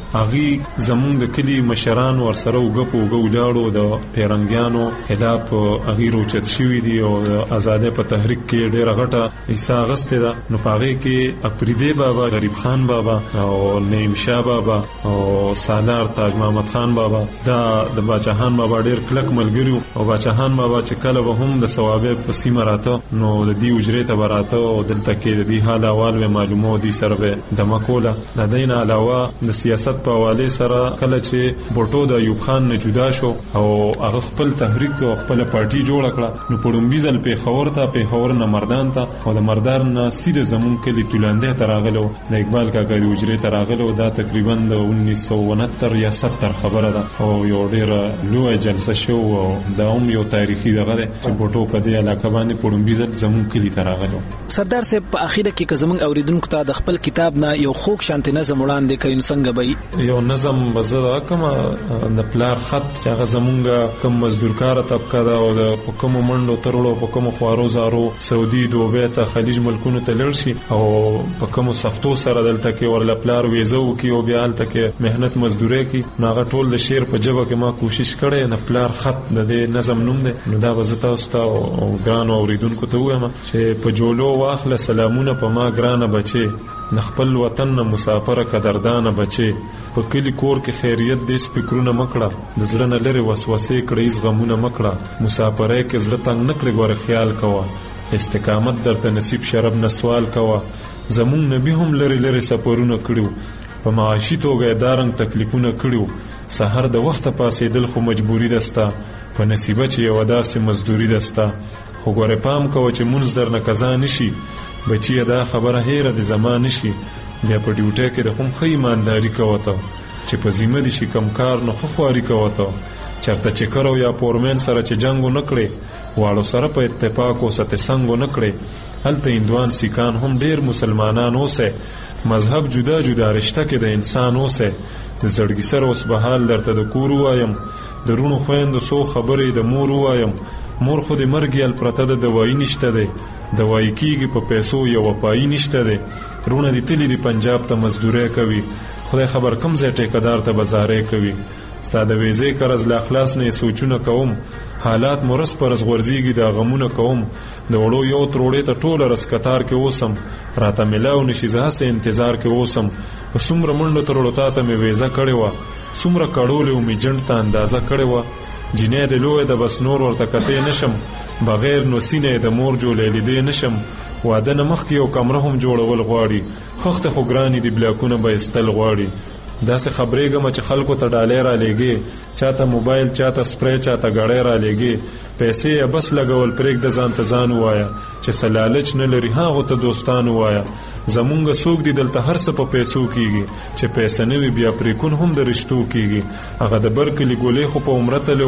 هغه زمونږ د کلی مشران ورسره وګپو ولاړو د پیرنګیانو خلاف هغه روچت شوی دی او د آزادۍ په تحریک کې ډېره غټه حصہ اخیستې ده. نو په هغې کې اپریدی بابا, غریب خان بابا او نعیم شاه بابا او سالار تاج محمد خان بابا دا د باچا خان بابا ډېر کلک ملګری او باچا خان بابا چې کله به هم د ثوابې په سیمه راته نو د دې اجرې ته براته او دلته کې د دې حال احوال به معلومو دي سره به د مکوله. د دین علاوه د سیاست په حواله سره کله چې بوټو د ایوب خان نه جدا شو او هغه خپل تحریک او خپل پارټي جوړ کړه نو پړمبي ځل په خور نه مردان ته او د مردان نه سیده زمون کلی تولاندې ته راغلو د اقبال کاکا د اجرې ته راغلو. دا تقریبا د 1969 یا 70 خبره ده او یو ډیره لوی جلسه شو او دا هم یو تاریخي دغه ده چې بوټو په دې علاقه باندې پړمبي ځل زمون کلی ته راغلو. سردار صاحب په اخیره کې که زمونږ اوریدونکو ته د خپل کتاب نه یو خوږ شانتي نظم وړاندې کوي نو څنګه به یو نظم بزده کومه د پلار خط چې هغه زمونږ کوم مزدورکار طبقه ده او د کوم منډو ترړو په کوم خوارو زارو سعودي دوبه ته خلیج ملکونو ته لړ شي او په کوم سختو سره دلته کې ورل پلار ویزو کی او بیا هلته کې مهنت مزدوري کی ناغه ټول د شعر په جبه کې ما کوشش کړې د پلار خط د دې نظم نوم دی. نو دا وزتا او ګران اوریدونکو ته وایم چې په جولو واخله سلامونه په ما ګرانه بچي د خپل وطن مسافر قدردان بچي په کلی کور کې خیریت دې فکرونه مکړه د زړه نه لري وسوسې کړې غمونه مکړه مسافرې کې زړه تنگ نکړي ګور خیال کوه استقامت درته نصیب شرب نه سوال کوه زمون نبی هم لري سفرونه کړو په معاشي توګه دارنګ تکلیفونه کړو سحر د وخت پاسېدل خو مجبوری دستا په نصیبه چې یو داسې مزدوري دستا خو ګوره پام کوه چې منځ در نه قضا نشي بچی دا خبره هیره د زمان نشي بیا په ډیوټي کې د هم خې ایمانداری کوته چې په ذمہ دي شي کم کار نو خو خواري کوته چرته چې کرو یا پورمن سره چې جنگ نکړي واړو سره په اتفاق او ست څنګه نکړي هلته هندوان سیکان هم ډیر مسلمانان اوسه مذهب جدا جدا رشتہ کې د انسان اوسه د زړګي سره اوس به حال درته د کور وایم د رونو خويند سو خبرې د مور وایم مور خو د مرګ ال پرته د دوايي نشته ده دوايي کیږي په پیسو یو وپای نشته ده رونه د تلی د پنجاب ته مزدوري کوي خدای خبر کم ځای ټیکدار ته بازارې کوي ستاده ویزه قرض لا اخلاص نه سوچونه کوم حالات مرز پر غورځيږي دا غمونه کوم د وړو یو تروړې ته ټوله رس قطار کې اوسم راته ملاو نشي زاسه انتظار کې اوسم په څومره منډو ترړو ته مې ویزه کړې و څومره کړولې مې جنټ ته اندازه کړې و جنې د لوی د بس نور ورته کته نشم بغیر نو سینې د مور جوړې لیدې نشم واده نه مخ کې یو کمره هم جوړول غواړي خخت خو ګرانی دی بلاکونه به استل غواړي داسې خبرې ګم چې خلکو ته ډالۍ را لېږي چاته موبایل چاته سپری چاته غړې را لېږي پیسې بس لګول پرېګ د ځان ته ځان وایا چې سلالچ نه لري هغه ته دوستان وایا زمونږ سوق دی دلته هر څه په پیسو کیږي چې پیسې نه وي بیا پرې کون هم د رښتو کیږي هغه د برکلی ګولې خو په عمره ته له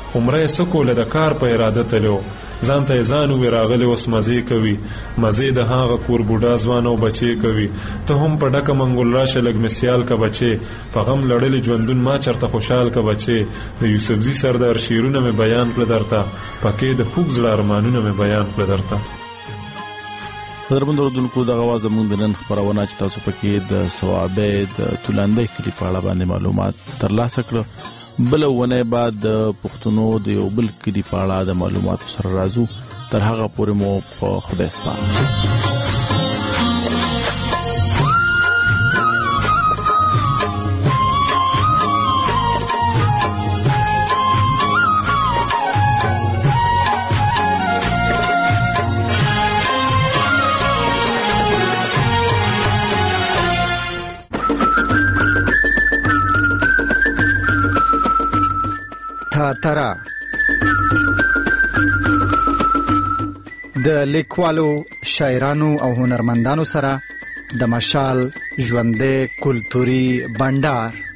عمره سکول د کار په اراده تلو ځان ته ځان وی راغلی اوس مزه کوي مزه د هغه کور بوډا ځوان او بچي کوي ته هم په ډکه منګول راشه لګ مسیال کا بچي په غم لړل ژوندون ما چرته خوشحال کا بچي د یوسفزي سردار شیرونه مې بیان کړ درته پکې د خوږ زړه ارمانونه مې بیان کړ درته. دربند اردوونکو د غواز موږ د نن خبرونه چې تاسو پکې د ثوابې د تولندې کلی په اړه باندې معلومات ترلاسه کړو بل ونه بعد د پښتنو د یو بل کلی په اړه د معلوماتو سره راځو تر هغه پورې مو په خدای سپارم. ترا د لیکوالو شاعرانو او هنرمندانو سره د مشال ژوندې کلتوري بندر